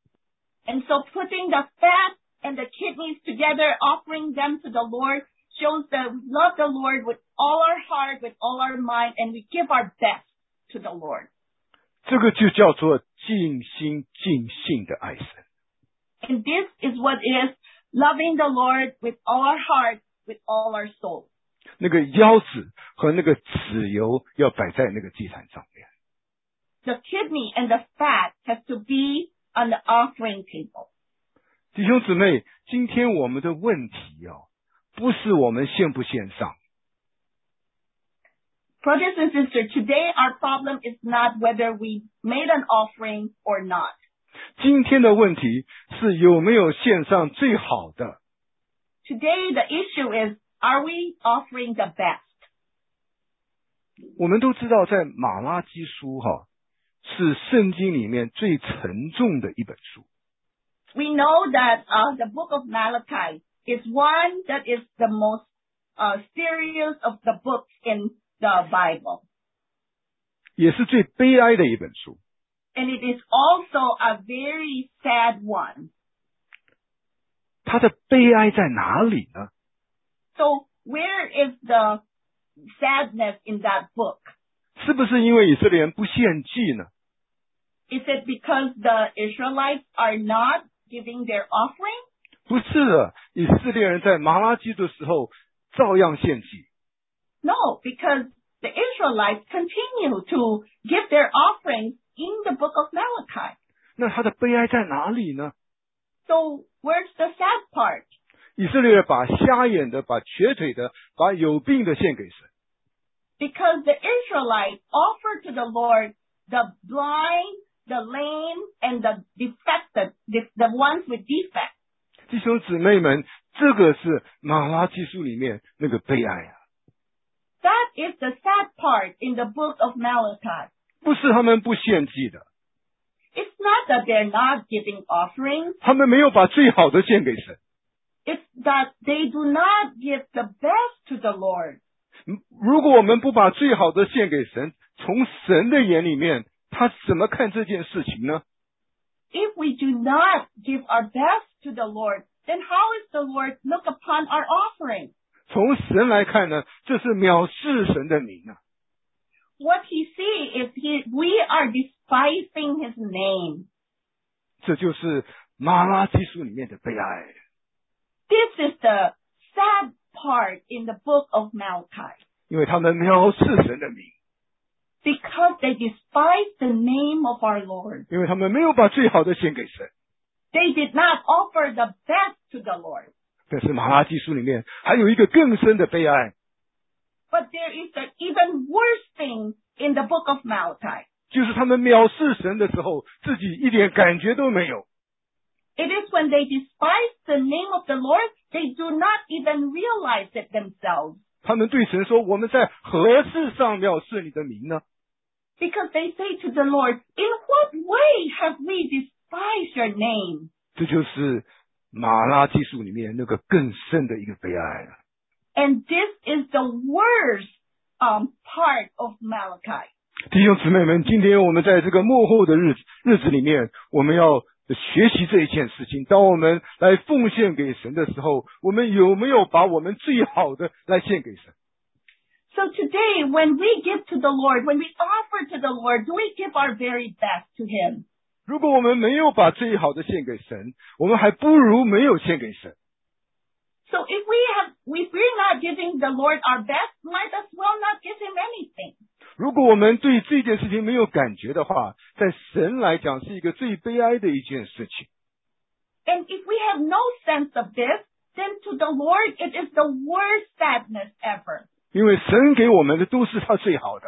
Speaker 2: And so putting the fat and the kidneys together, offering them to the Lord, shows that we love the Lord with all our heart, with all our mind, and we give our best to the Lord.
Speaker 1: 这个就叫做尽心尽性的爱神。
Speaker 2: And this is what is loving the Lord with all our heart, with all our soul.
Speaker 1: 那个腰子和那个脂油要摆在那个祭坛上面。
Speaker 2: The kidney and the fat has to be on the offering table.
Speaker 1: 弟兄姊妹，今天我们的问题不是我们献不献上，
Speaker 2: Brothers and sisters, today our problem is not whether we made an offering or not.
Speaker 1: 今天的问题是有没有献上最好的。
Speaker 2: Today the issue is, are we offering the best?
Speaker 1: 我们都知道在马拉基书是圣经里面最沉重的一本书。
Speaker 2: We know that the book of Malachi is one that is the most serious of the books in the Bible.
Speaker 1: 也是最悲哀的一本书。
Speaker 2: And it is also a very sad one.
Speaker 1: 它的悲哀在哪里呢？
Speaker 2: So where is the sadness in that book?
Speaker 1: 是不是因为以色列人不献祭呢？
Speaker 2: Is it because the Israelites are not giving their offering?
Speaker 1: 不是的，以色列人在马拉基的时候照样献祭。
Speaker 2: No, because the Israelites continue to give their offerings in the book of Malachi.
Speaker 1: 那他的悲哀在哪里呢？
Speaker 2: So where's the sad part?
Speaker 1: 以色列人把瞎眼的、把瘸腿的、把有病的献给神。
Speaker 2: Because the Israelites offered to the Lord the blind, the lame, and the defected, the ones with defects.
Speaker 1: 弟兄姊妹们，这个是马拉基书里面那个悲哀啊！
Speaker 2: That is the sad part in the book of Malachi.
Speaker 1: 不是他们不献祭的，
Speaker 2: It's not that they're not giving offerings.
Speaker 1: 他们没有把最好的献给神。
Speaker 2: It's that they do not give the best to the Lord.
Speaker 1: 如果我们不把最好的献给神，从神的眼里面，他怎么看这件事情呢？
Speaker 2: If we do not give our best to the Lord, then how is the Lord look upon our offering?
Speaker 1: 从神来看呢，这是藐视神的名啊！
Speaker 2: What he see is we are despising his name.
Speaker 1: 这就是马拉基书里面的悲哀。
Speaker 2: This is the sad part in the book of Malachi.
Speaker 1: 因为他们藐视神的名，
Speaker 2: Because they despise the name of our Lord.
Speaker 1: 因为他们没有把最好的献给神。
Speaker 2: They did not offer the best to the Lord.
Speaker 1: 但是马拉基书里面还有一个更深的悲哀，
Speaker 2: But there is an even worse thing in the book of Malachi.
Speaker 1: 就是他们藐视神的时候，自己一点感觉都没有。
Speaker 2: It is when they despise the name of the Lord, they do not even realize it themselves.
Speaker 1: 他们对神说：“我们在何事上藐视你的名呢？”
Speaker 2: Because they say to the Lord, in what way have we despised your name?
Speaker 1: 这就是马拉基书里面那个更深的一个悲哀啊！
Speaker 2: And this is the worst part of Malachi.
Speaker 1: 弟兄姊妹们，今天我们在这个末后的日子里面，我们要学习这一件事情。当我们来奉献给神的时候，我们有没有把我们最好的来献给神？
Speaker 2: So today, when we give to the Lord, when we offer to the Lord, do we give our very best to Him?
Speaker 1: 如果我们没有把最好的献给神，我们还不如没有献给神。
Speaker 2: So if we're not giving the Lord our best, might as well not give Him anything.
Speaker 1: 如果我们对这件事情没有感觉的话，在神来讲是一个最悲哀的一件事情。
Speaker 2: And if we have no sense of this, then to the Lord it is the worst sadness ever.
Speaker 1: 因为神给我们的都是他最好的。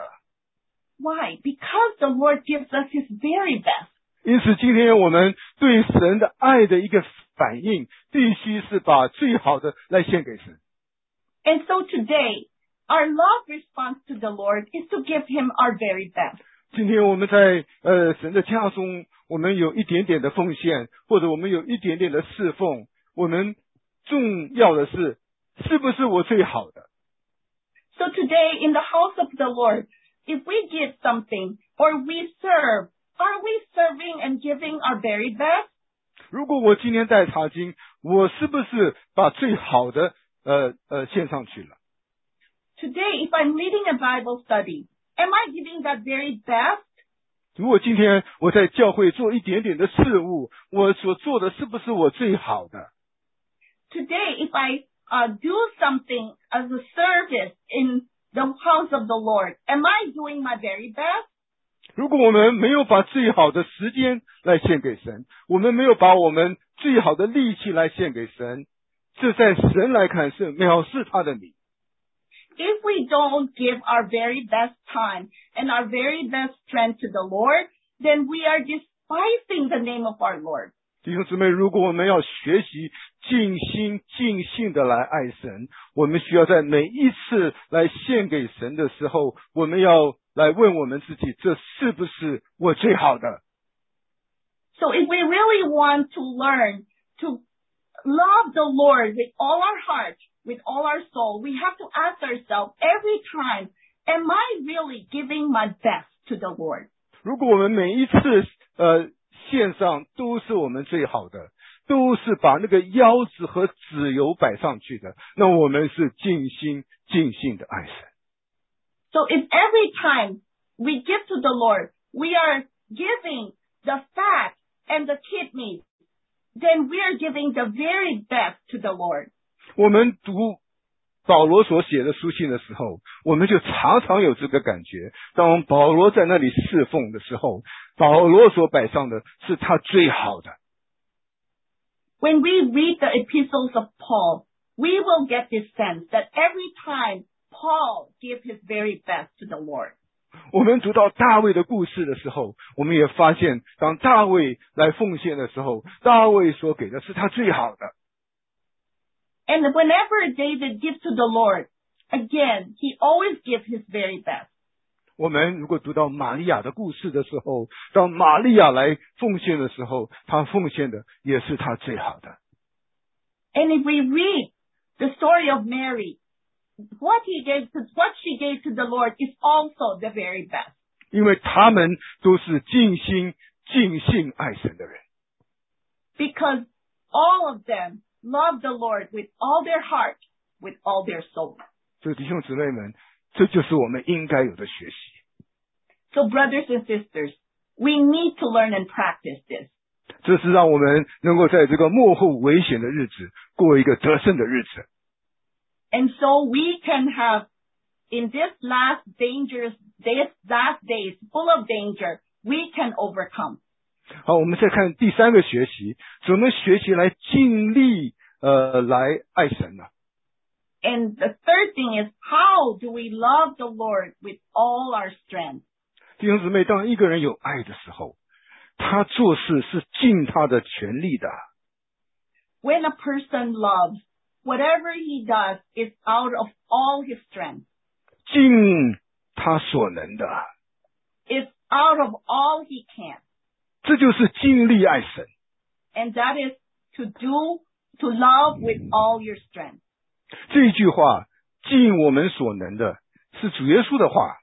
Speaker 2: Why? Because the Lord gives us His very best.
Speaker 1: 因此今天我们对神的爱的一个反应，必须是把最好的来献给神。
Speaker 2: And so today, our love response to the Lord is to give Him our very best.
Speaker 1: 今天我们在神的家中，我们有一点点的奉献，或者我们有一点点的侍奉，我们重要的是不是我最好的？
Speaker 2: So today, in the house of the Lord, if we give something or we serve, are we serving and giving our very best?
Speaker 1: 如果我今天带查经，我是不是把最好的献上去了？
Speaker 2: Today, if I'm leading a Bible study, am I giving that very best?
Speaker 1: 如果今天我在教会做一点点的事物，我所做的是不是我最好的？
Speaker 2: Today, if I do something as a service in the house of the Lord, am I doing my very best?
Speaker 1: 如果我们没有把最好的时间来献给神，我们没有把我们最好的力气来献给神，这在神来看是藐视他的名。
Speaker 2: if we don't give our very best time and our very best strength to the Lord, then we are despising the name of our Lord.
Speaker 1: 弟兄姊妹，如果我们要学习尽心尽性的来爱神，我们需要在每一次来献给神的时候，我们要来问我们自己，这是不是我最好的？
Speaker 2: So if we really want to learn to love the Lord with all our heart, with all our soul, we have to ask ourselves every time, am I really giving my best to the Lord?
Speaker 1: 如果我们每一次献上都是我们最好的，都是把那个腰子和脂油摆上去的，那我们是尽心尽性的爱神。
Speaker 2: So if every time we give to the Lord, we are giving the fat and the kidneys, then we are giving the very best to the Lord.
Speaker 1: 我们读保罗所写的书信的时候，我们就常常有这个感觉，当保罗在那里侍奉的时候，保罗所摆上的是他最好的。
Speaker 2: When we read the epistles of Paul, we will get this sense that every time Paul gives his very best to the Lord.
Speaker 1: 我们读到大卫的故事的时候，我们也发现，当大卫来奉献的时候，大卫所给的是他最好的。
Speaker 2: And whenever David gives to the Lord, again, he always gives his very best.
Speaker 1: 我们如果读到玛利亚的故事的时候，当玛利亚来奉献的时候，她奉献的也是她最好的。
Speaker 2: And if we read the story of Mary, what she gave to the Lord is also the very best.
Speaker 1: 因为他们都是尽心尽性爱神的人。
Speaker 2: Because all of them love the Lord with all their heart, with all their soul.
Speaker 1: 所以弟兄姊妹们，这就是我们应该有的学习。
Speaker 2: So brothers and sisters, we need to learn and practice this.
Speaker 1: 这是让我们能够在这个末后危险的日子过一个得胜的日子。
Speaker 2: And so we can have, in this last days full of danger, we can overcome.
Speaker 1: 好，我们再看第三个学习，怎么学习来尽力来爱神呢？
Speaker 2: And the third thing is, how do we love the Lord with all our strength?
Speaker 1: 弟兄姊妹，当一个人有爱的时候，他做事是尽他的全力的。
Speaker 2: When a person loves, whatever he does is out of all his strength.
Speaker 1: 尽他所能的，
Speaker 2: It's out of all he can.
Speaker 1: 这就是尽力爱神。
Speaker 2: And that is to love with all your strength.
Speaker 1: 这一句话，尽我们所能的，是主耶稣的话。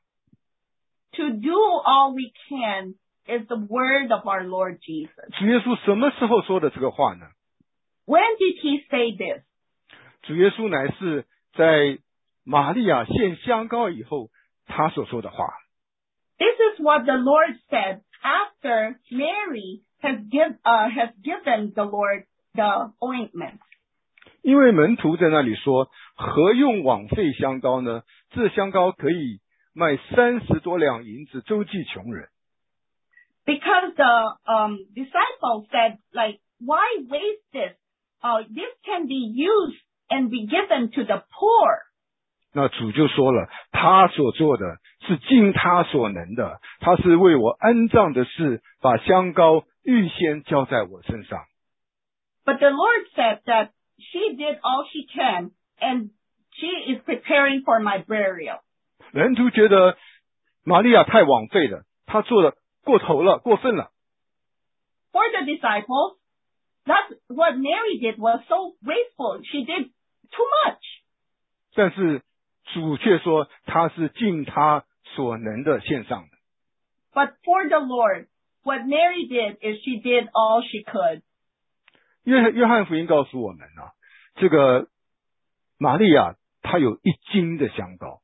Speaker 2: To do all we can is the word of our Lord Jesus.
Speaker 1: 主耶稣什么时候说的这个话呢？
Speaker 2: When did he say this?
Speaker 1: 主耶稣乃是在玛利亚献香膏以后，他所说的话。
Speaker 2: This is what the Lord said after Mary has given the Lord the ointment.
Speaker 1: 因为门徒在那里说，何用枉费香膏呢？这香膏可以卖30多两银子，周济穷人。
Speaker 2: Because the disciples said, like, why waste this? This can be used and be given to the poor.
Speaker 1: 那主就说了，他所做的是尽他所能的，他是为我安葬的事，把香膏预先交在我身上。
Speaker 2: But the Lord said that she did all she can, and she is preparing for my burial.
Speaker 1: 门徒觉得玛利亚太枉费了，她做的过头了，过分了。
Speaker 2: For the disciples, that's what Mary did was so wasteful. She did too much.
Speaker 1: 但是主却说，他是尽他所能的献上的。
Speaker 2: But for the Lord, what Mary did is she did all she could.
Speaker 1: 约翰福音告诉我们啊，这个玛利亚她有1斤的香膏。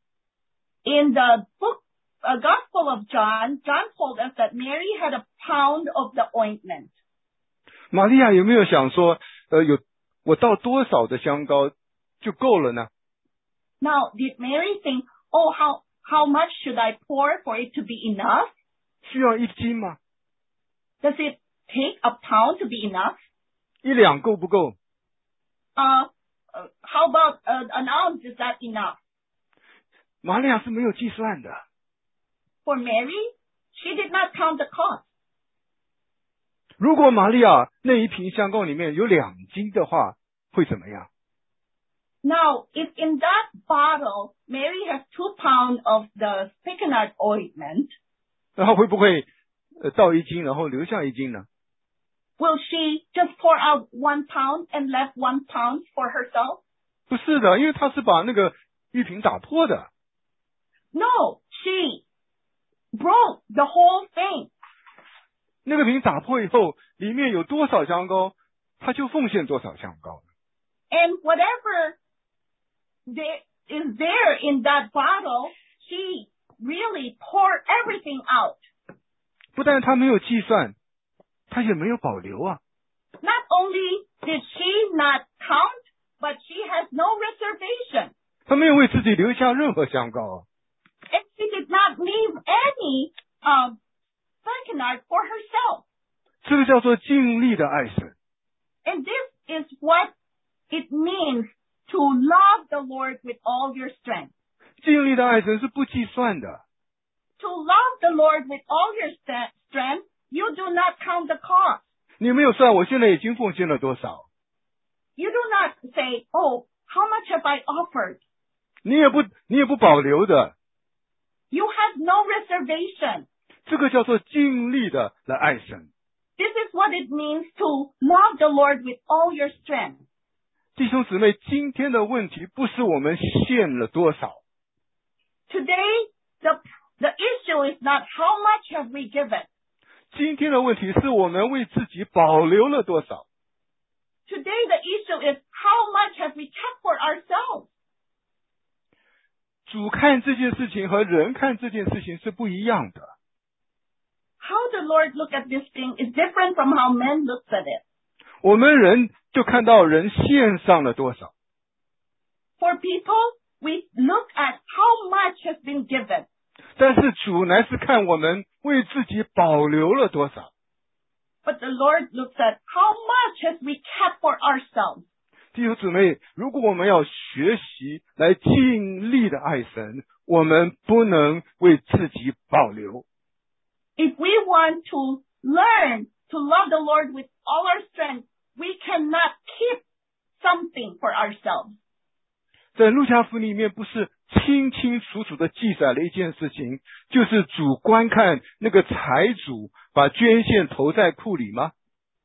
Speaker 2: In the Gospel of John, John told us that Mary had a pound of the ointment.
Speaker 1: 玛利亚有没有想说，我倒多少的香膏就够了呢？
Speaker 2: Now, did Mary think, oh, how much should I pour for it to be enough?
Speaker 1: 需要1斤吗？
Speaker 2: Does it take a pound to be enough?
Speaker 1: 1两够不够？
Speaker 2: How about an ounce? Is that enough?
Speaker 1: 玛利亚是没有计算的。
Speaker 2: For Mary, she did not count the cost.
Speaker 1: 如果玛利亚那一瓶香膏里面有2斤的话，会怎么样？
Speaker 2: Now, if in that bottle, Mary has 2 pounds of the spikenard ointment,
Speaker 1: 然后会不会倒1斤，然后留下1斤呢？
Speaker 2: will she just pour out 1 pound and left 1 pound for herself?
Speaker 1: 不是的，因为她是把那个玉瓶打破的。
Speaker 2: No, she broke the whole thing.
Speaker 1: 那个瓶打破以后，里面有多少香膏，她就奉献多少香膏。
Speaker 2: And whatever is there in that bottle, she really poured everything out.
Speaker 1: 不但她没有计算，她也没有保留啊。
Speaker 2: Not only did she not count, but she has no reservation.
Speaker 1: 她没有为自己留下任何香膏啊。
Speaker 2: And she did not leave any spikenard for herself.
Speaker 1: 这个叫做尽力的爱神。
Speaker 2: And this is what it means to love the Lord with all your strength.
Speaker 1: 尽力的爱神是不计算的。
Speaker 2: To love the Lord with all your strength, you do not count the cost.
Speaker 1: 你没有算我现在已经奉献了多少。
Speaker 2: You do not say, oh, how much have I offered?
Speaker 1: 你也不保留的。
Speaker 2: You have no reservation.
Speaker 1: 这个叫做尽力的来爱神。
Speaker 2: This is what it means to love the Lord with all your strength.
Speaker 1: 弟兄姊妹，今天的问题不是我们献了多少。
Speaker 2: Today, the issue is not how much have we given.
Speaker 1: 今天的问题是我们为自己保留了多少。
Speaker 2: Today, the issue is how much have we kept for ourselves.
Speaker 1: 主看这件事情和人看这件事情是不一样的。
Speaker 2: How the Lord look at this thing is different from how men looks at it.
Speaker 1: 我们人就看到人献上了多少。
Speaker 2: For people, we look at how much has been given.
Speaker 1: 但是主乃是看我们为自己保留了多少。
Speaker 2: But the Lord looks at how much has we kept for ourselves.
Speaker 1: 弟兄姊妹，如果我们要学习来尽力的爱神，我们不能为自己保留。
Speaker 2: If we want to learn to love the Lord with all our strength, we cannot keep something for ourselves.
Speaker 1: 在路加福音里面不是清清楚楚的记载了一件事情，就是主观看那个财主把捐献投在库里吗？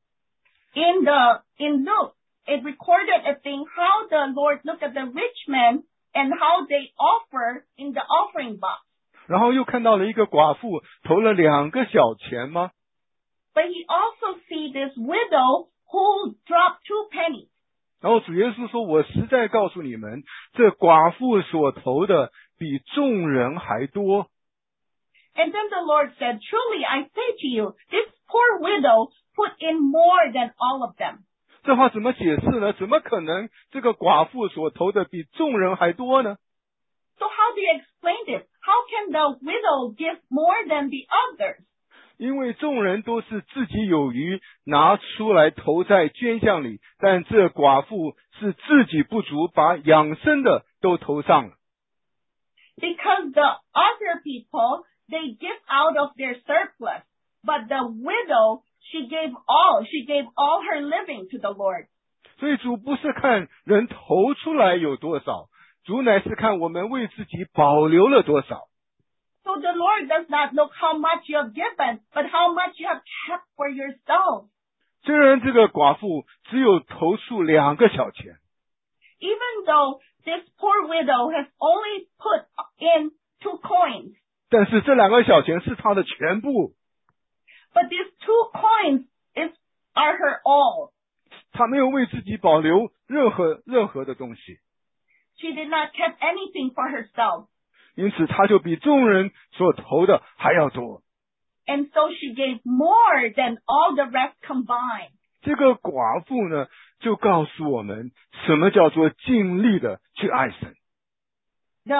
Speaker 2: In Luke, it recorded a thing how the Lord looked at the rich men and how they offer in the offering box.
Speaker 1: 然后又看到了一个寡妇投了2个小钱吗？
Speaker 2: But he also see this widow who dropped 2 pennies.
Speaker 1: 然后主耶稣说，我实在告诉你们，这寡妇所投的比众人还多。
Speaker 2: And then the Lord said, truly I say to you, this poor widow put in more than all of them.
Speaker 1: 这话怎么解释呢？怎么可能这个寡妇所投的比众人还多呢？
Speaker 2: So how do you explain this? How can the widow give more than the others?
Speaker 1: 因为众人都是自己有余，拿出来投在捐项里，但这寡妇是自己不足，把养生的都投上了。
Speaker 2: Because the other people, they give out of their surplus. But the widow, she gave all her living to the Lord.
Speaker 1: 所以主不是看人投出来有多少，主乃是看我们为自己保留了多少。
Speaker 2: So the Lord does not look how much you have given, but how much you have kept for yourself.
Speaker 1: 虽然这个寡妇只有投出2个小钱，
Speaker 2: Even though this poor widow has only put in 2 coins,
Speaker 1: 但是这2个小钱是她的全部，
Speaker 2: but these 2 coins are her all.
Speaker 1: 她没有为自己保留任何的东西，
Speaker 2: She did not keep anything for herself.
Speaker 1: 因此她就比众人所投的还要多。
Speaker 2: And so she gave more than all the rest combined.
Speaker 1: 这个寡妇呢，就告诉我们什么叫做尽力的去爱神。
Speaker 2: The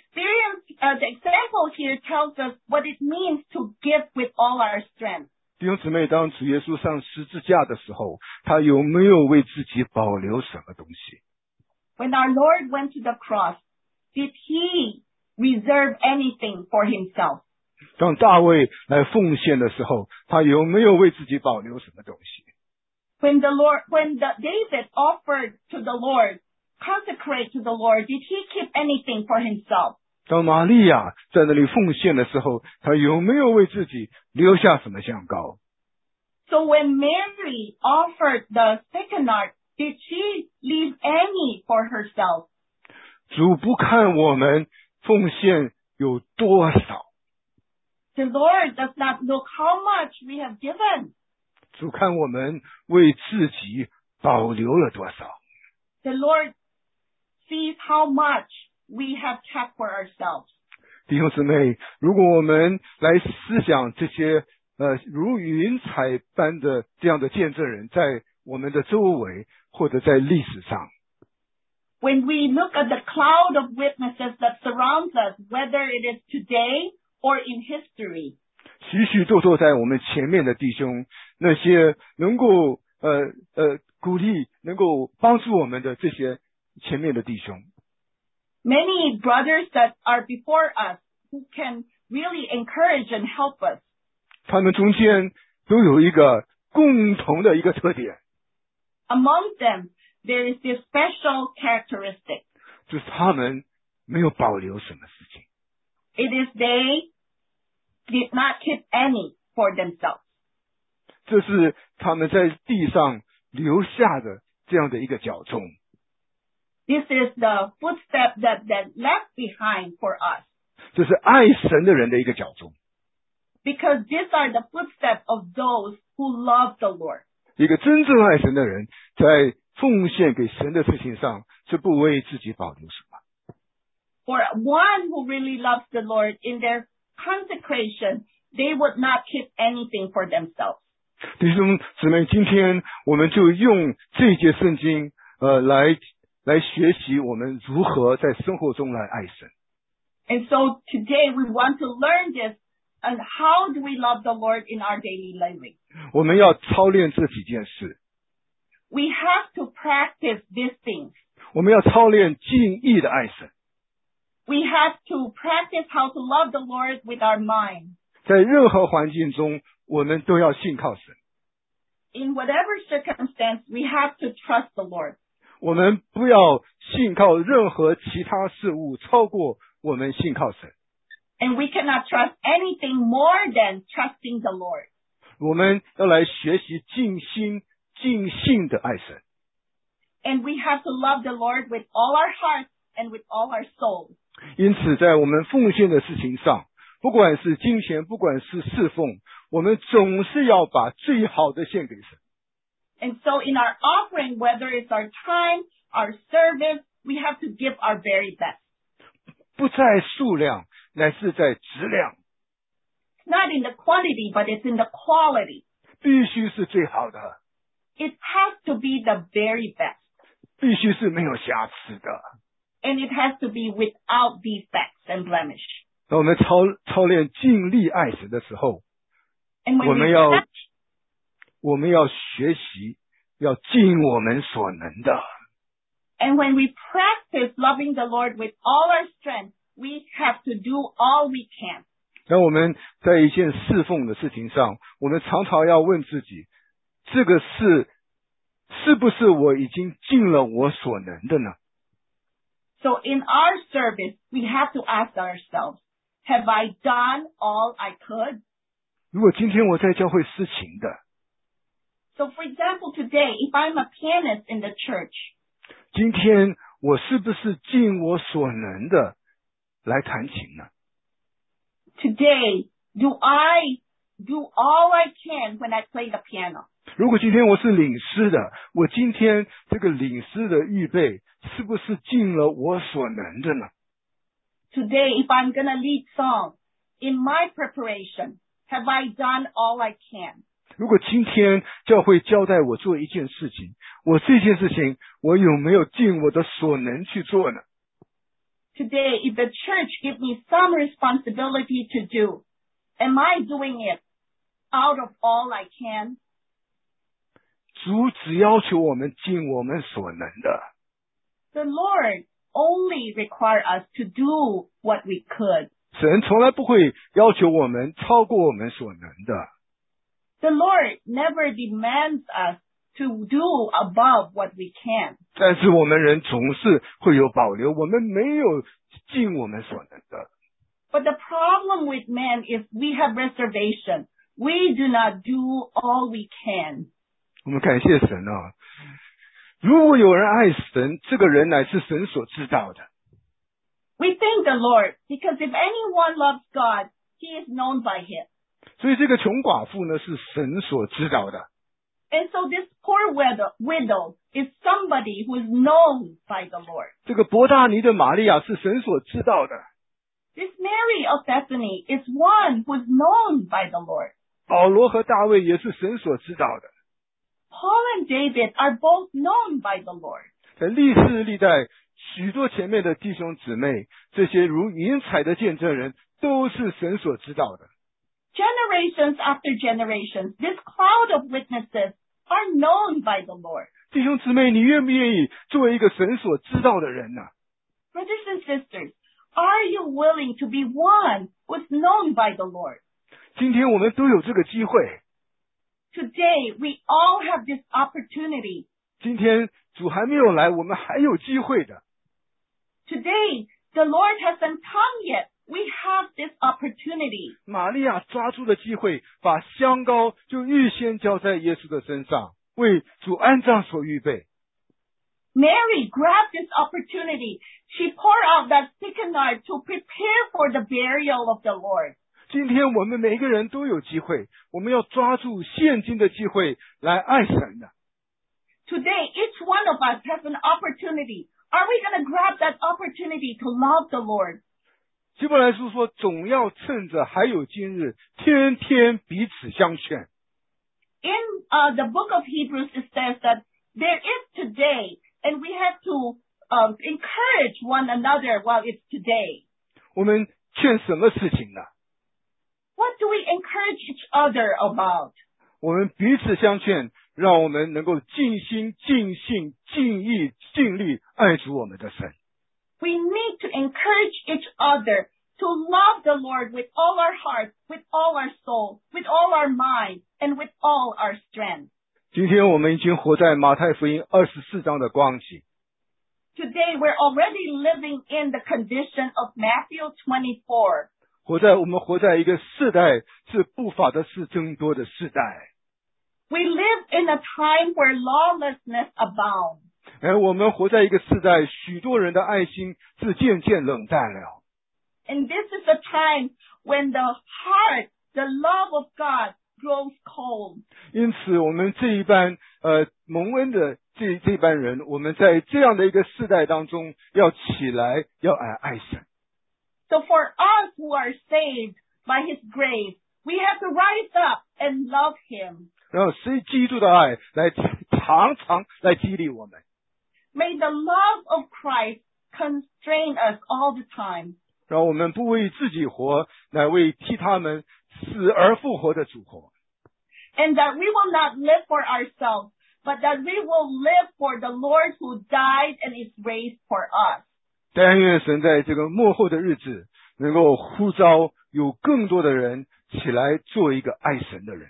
Speaker 2: example here tells us what it means to give with all our strength.
Speaker 1: 弟兄姊妹，当主耶稣上十字架的时候，他有没有为自己保留什么东西？
Speaker 2: When our Lord went to the cross, did he reserve anything for himself?
Speaker 1: 当大卫来奉献的时候，他有没有为自己保留什么东西？
Speaker 2: When David offered to the Lord, consecrate to the Lord, did he keep anything for himself?
Speaker 1: 当玛利亚在那里奉献的时候，他有没有为自己留下什么香膏？
Speaker 2: So when Mary offered the spikenard, did she leave any for herself?
Speaker 1: 主不看我们奉献有多少，
Speaker 2: The Lord does not look how much we have given.
Speaker 1: 主看我们为自己保留了多少。
Speaker 2: The Lord sees how much we have kept for ourselves.
Speaker 1: 弟兄姊妹，如果我们来思想这些如云彩般的这样的见证人，在我们的周围或者在历史上，
Speaker 2: When we look at the cloud of witnesses that surrounds us, whether it is today or in history,
Speaker 1: 许许多多在我们前面的弟兄，那些能够鼓励、能够帮助我们的这些前面的弟兄，
Speaker 2: many brothers that are before us who can really encourage and help us,
Speaker 1: 他们中间都有一个共同的一个特点，
Speaker 2: among them, there is this special characteristic.
Speaker 1: 就是他们没有保留什么事情。
Speaker 2: It is they did not keep any for themselves.
Speaker 1: 这是他们在地上留下的这样的一个脚踪。
Speaker 2: This is the footstep that left behind for us.
Speaker 1: 这是爱神的人的一个脚踪。
Speaker 2: Because these are the footsteps of those who love the Lord.
Speaker 1: 一个真正爱神的人，在奉献给神的事情上，是不为自己保留什么。
Speaker 2: For one who really loves the Lord, in their consecration, they would not keep anything for themselves.
Speaker 1: 弟兄姊妹，今天我们就用这节圣经，来学习我们如何在生活中来爱神。
Speaker 2: And so today we want to learn this and how do we love the Lord in our daily living.
Speaker 1: 我们要操练这几件事，
Speaker 2: We have to practice these things.
Speaker 1: 我们要操练敬意的爱神，
Speaker 2: We have to practice how to love the Lord with our mind.
Speaker 1: 在任何环境中，我们都要信靠神。
Speaker 2: In whatever circumstance, we have to trust the Lord.
Speaker 1: 我们不要信靠任何其他事物超过我们信靠神。
Speaker 2: And we cannot trust anything more than trusting the Lord.
Speaker 1: 我们要来学习尽心尽性的爱神。
Speaker 2: And we have to love the Lord with all our hearts and with all our souls.
Speaker 1: 因此，在我们奉献的事情上，不管是金钱，不管是侍奉，我们总是要把最好的献给神。
Speaker 2: And so in our offering, whether it's our time, our service, we have to give our very best.
Speaker 1: 不在数量，乃是在质量，
Speaker 2: Not in the quantity, but it's in the quality.
Speaker 1: 必须是最好的，
Speaker 2: It has to be the very best.
Speaker 1: 必须是没有瑕疵的。
Speaker 2: And it has to be without defects and blemish.
Speaker 1: 当我们操练尽力爱神的时候，
Speaker 2: And when
Speaker 1: 我们要学习，要尽我们所能的。
Speaker 2: And when we practice loving the Lord with all our strength, we have to do all we can.
Speaker 1: 当我们在一件侍奉的事情上，我们常常要问自己，这个事是不是我已经尽了我所能的呢？
Speaker 2: So in our service, we have to ask ourselves, have I done all I could?
Speaker 1: 如果今天我在教会司琴的，
Speaker 2: So for example, today, if I'm a pianist in the church,
Speaker 1: 今天我是不是尽我所能的来弹琴呢？
Speaker 2: today, do I do all I can when I play the piano?
Speaker 1: 如果今天我是领诗的，我今天这个领诗的预备是不是尽了我所能的呢？
Speaker 2: Today, if I'm going to lead song, in my preparation, have I done all I can?
Speaker 1: 如果今天教会交代我做一件事情，我这件事情我有没有尽我的所能去做呢？
Speaker 2: Today, if the church gives me some responsibility to do, am I doing it out of all I can?
Speaker 1: 主只要求我们尽我们所能的。
Speaker 2: The Lord only require us to do what we could.
Speaker 1: 神从来不会要求我们超过我们所能的。
Speaker 2: The Lord never demands us to do above what we can.
Speaker 1: 但是我们人总是会有保留，我们没有尽我们所能的。
Speaker 2: But the problem with man is we have reservation. We do not do all we can.
Speaker 1: 我们感谢神啊！如果有人爱神，这个人乃是神所知道的。
Speaker 2: We thank the Lord because if anyone loves God, he is known by him.
Speaker 1: 所以这个穷寡妇呢，是神所知道的。
Speaker 2: And so this poor widow is somebody who is known by the Lord.
Speaker 1: 这个伯大尼的玛利亚是神所知道的。
Speaker 2: This Mary of Bethany is one who is known by the Lord.
Speaker 1: 保罗和大卫也是神所知道的。
Speaker 2: Paul and David are both known by the Lord.
Speaker 1: 在历世历代许多前面的弟兄姊妹，这些如云彩的见证人，都是神所知道的。
Speaker 2: Generations after generations, this cloud of witnesses are known by the Lord.
Speaker 1: 弟兄姊妹，你愿不愿意作为一个神所知道的人呢？
Speaker 2: Brothers and sisters, are you willing to be one who is known by the Lord?
Speaker 1: 今天我们都有这个机会。
Speaker 2: Today, we all have this opportunity.
Speaker 1: 今天主还没有来，我们还有机会的。
Speaker 2: Today, the Lord hasn't come yet. We have this opportunity.
Speaker 1: 玛利亚抓住了机会，把香膏就预先浇在耶稣的身上，为主安葬所预备。
Speaker 2: Mary grabbed this opportunity. She poured out that spikenard to prepare for the burial of the Lord.
Speaker 1: 今天我们每一个人都有机会，我们要抓住现今的机会来爱神的。
Speaker 2: Today, each one of us has an opportunity. Are we going to grab that opportunity to love the Lord?
Speaker 1: 希伯来书说，总要趁着还有今日，天天彼此相劝。
Speaker 2: In the book of Hebrews, it says that there is today, and we have to encourage one another while it's today.
Speaker 1: 我们劝什么事情呢？
Speaker 2: What do we encourage each other about?
Speaker 1: 我们彼此相劝，让我们能够尽心、尽性、尽意、尽力爱主我们的神。
Speaker 2: We need to encourage each other to love the Lord with all our heart, with all our soul, with all our mind, and with all our strength.
Speaker 1: 今天我们已经活在马太福音24章的光景。
Speaker 2: Today, we're already living in the condition of Matthew 24.
Speaker 1: 我们活在一个世代是不法的事增多的世代。
Speaker 2: We live in a time where lawlessness abounds.
Speaker 1: 而我们活在一个世代，许多人的爱心是渐渐冷淡了。
Speaker 2: And this is a time when the heart, the love of God grows cold.
Speaker 1: 因此，我们这一班蒙恩的这班人，我们在这样的一个世代当中，要起来，要爱神。
Speaker 2: So for us who are saved by His grace, we have to rise up and love Him.
Speaker 1: 然后，随基督的爱来常常来激励我们。
Speaker 2: May the love of Christ constrain us all the time.
Speaker 1: 让我们不为自己活，乃为替他们死而复活的主活。
Speaker 2: And that we will not live for ourselves, but that we will live for the Lord who died and is raised for us.
Speaker 1: 但愿神在这个末后的日子，能够呼召有更多的人起来做一个爱神的人。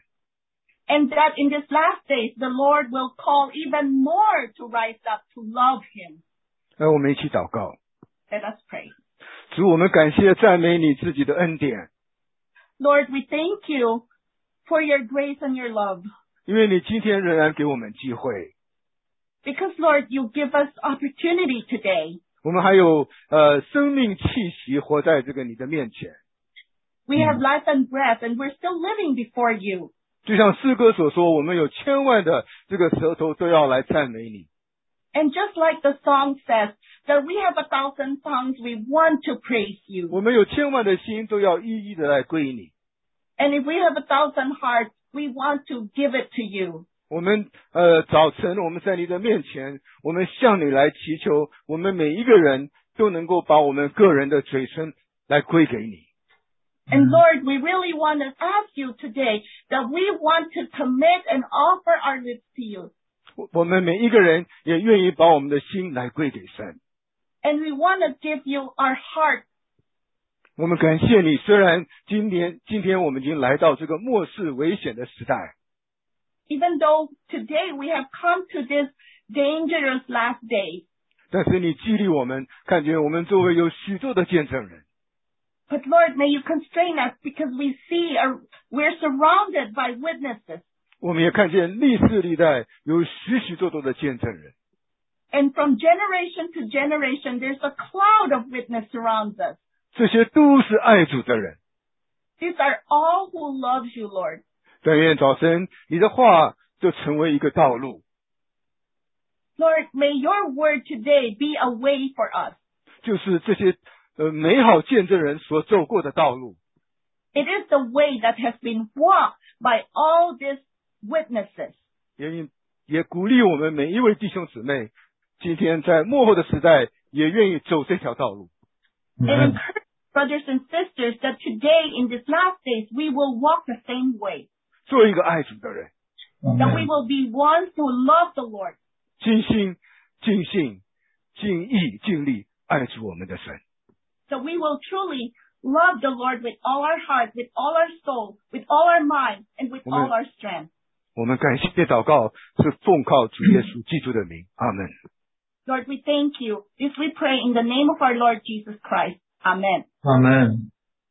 Speaker 2: And that in these last days, the Lord will call even more to rise up to love Him.
Speaker 1: 让我们一起祷告。
Speaker 2: Let us pray.
Speaker 1: 主，我们感谢赞美你自己的恩典，
Speaker 2: Lord, we thank you for your grace and your love.
Speaker 1: 因为你今天仍然给我们机会，
Speaker 2: Because, Lord, you give us opportunity today.
Speaker 1: 我们还有生命气息活在这个你的面前。
Speaker 2: We have life and breath, and we're still living before you.
Speaker 1: 就像诗歌所说，我们有千万的这个舌头都要来赞美你。
Speaker 2: And just like the song says, that we have 1,000 tongues, we want to praise you.
Speaker 1: 我们有千万的心都要一一的来归你。
Speaker 2: And if we have 1,000 hearts, we want to give it to you.
Speaker 1: 我们早晨我们在你的面前，我们向你来祈求，我们每一个人都能够把我们个人的嘴唇来归给你。
Speaker 2: And Lord, we really want to ask you today that we want to commit and offer our lips to you.
Speaker 1: 我们每一个人也愿意把我们的心来归给神。
Speaker 2: And we want to give you our heart.
Speaker 1: 我们感谢你，虽然今天我们已经来到这个末世危险的时代，
Speaker 2: Even though today we have come to this dangerous last day.
Speaker 1: 但是你激励我们，看见我们周围有许多的见证人。
Speaker 2: But Lord, may you constrain us because we see we're surrounded by witnesses.
Speaker 1: 我们也看见历世历代有许多的见证人。
Speaker 2: And from generation to generation, there's a cloud of witness surrounds us.
Speaker 1: 这些都是爱主的人。
Speaker 2: These are all who loves you, Lord.
Speaker 1: 但愿早晨你的话就成为一个道路，
Speaker 2: Lord, may your word today be a way for us.
Speaker 1: 就是这些美好见证人所走过的道路。
Speaker 2: It is the way that has been walked by all these witnesses.
Speaker 1: 也鼓励我们每一位弟兄姊妹，今天在末后的时代也愿意走这条道路。
Speaker 2: And encourage brothers and sisters that today in these last days we will walk the same way.
Speaker 1: 做一个爱主的人，
Speaker 2: That we will be ones who love the Lord.
Speaker 1: 尽心、尽性、尽意、尽力爱主我们的神。
Speaker 2: So we will truly love the Lord with all our heart, with all our soul, with all our mind, and with all our strength.
Speaker 1: 我们感谢祷告是奉靠主耶稣基督的名，阿门。
Speaker 2: Lord, we thank you. This we pray in the name of our Lord Jesus Christ. Amen.
Speaker 3: Amen.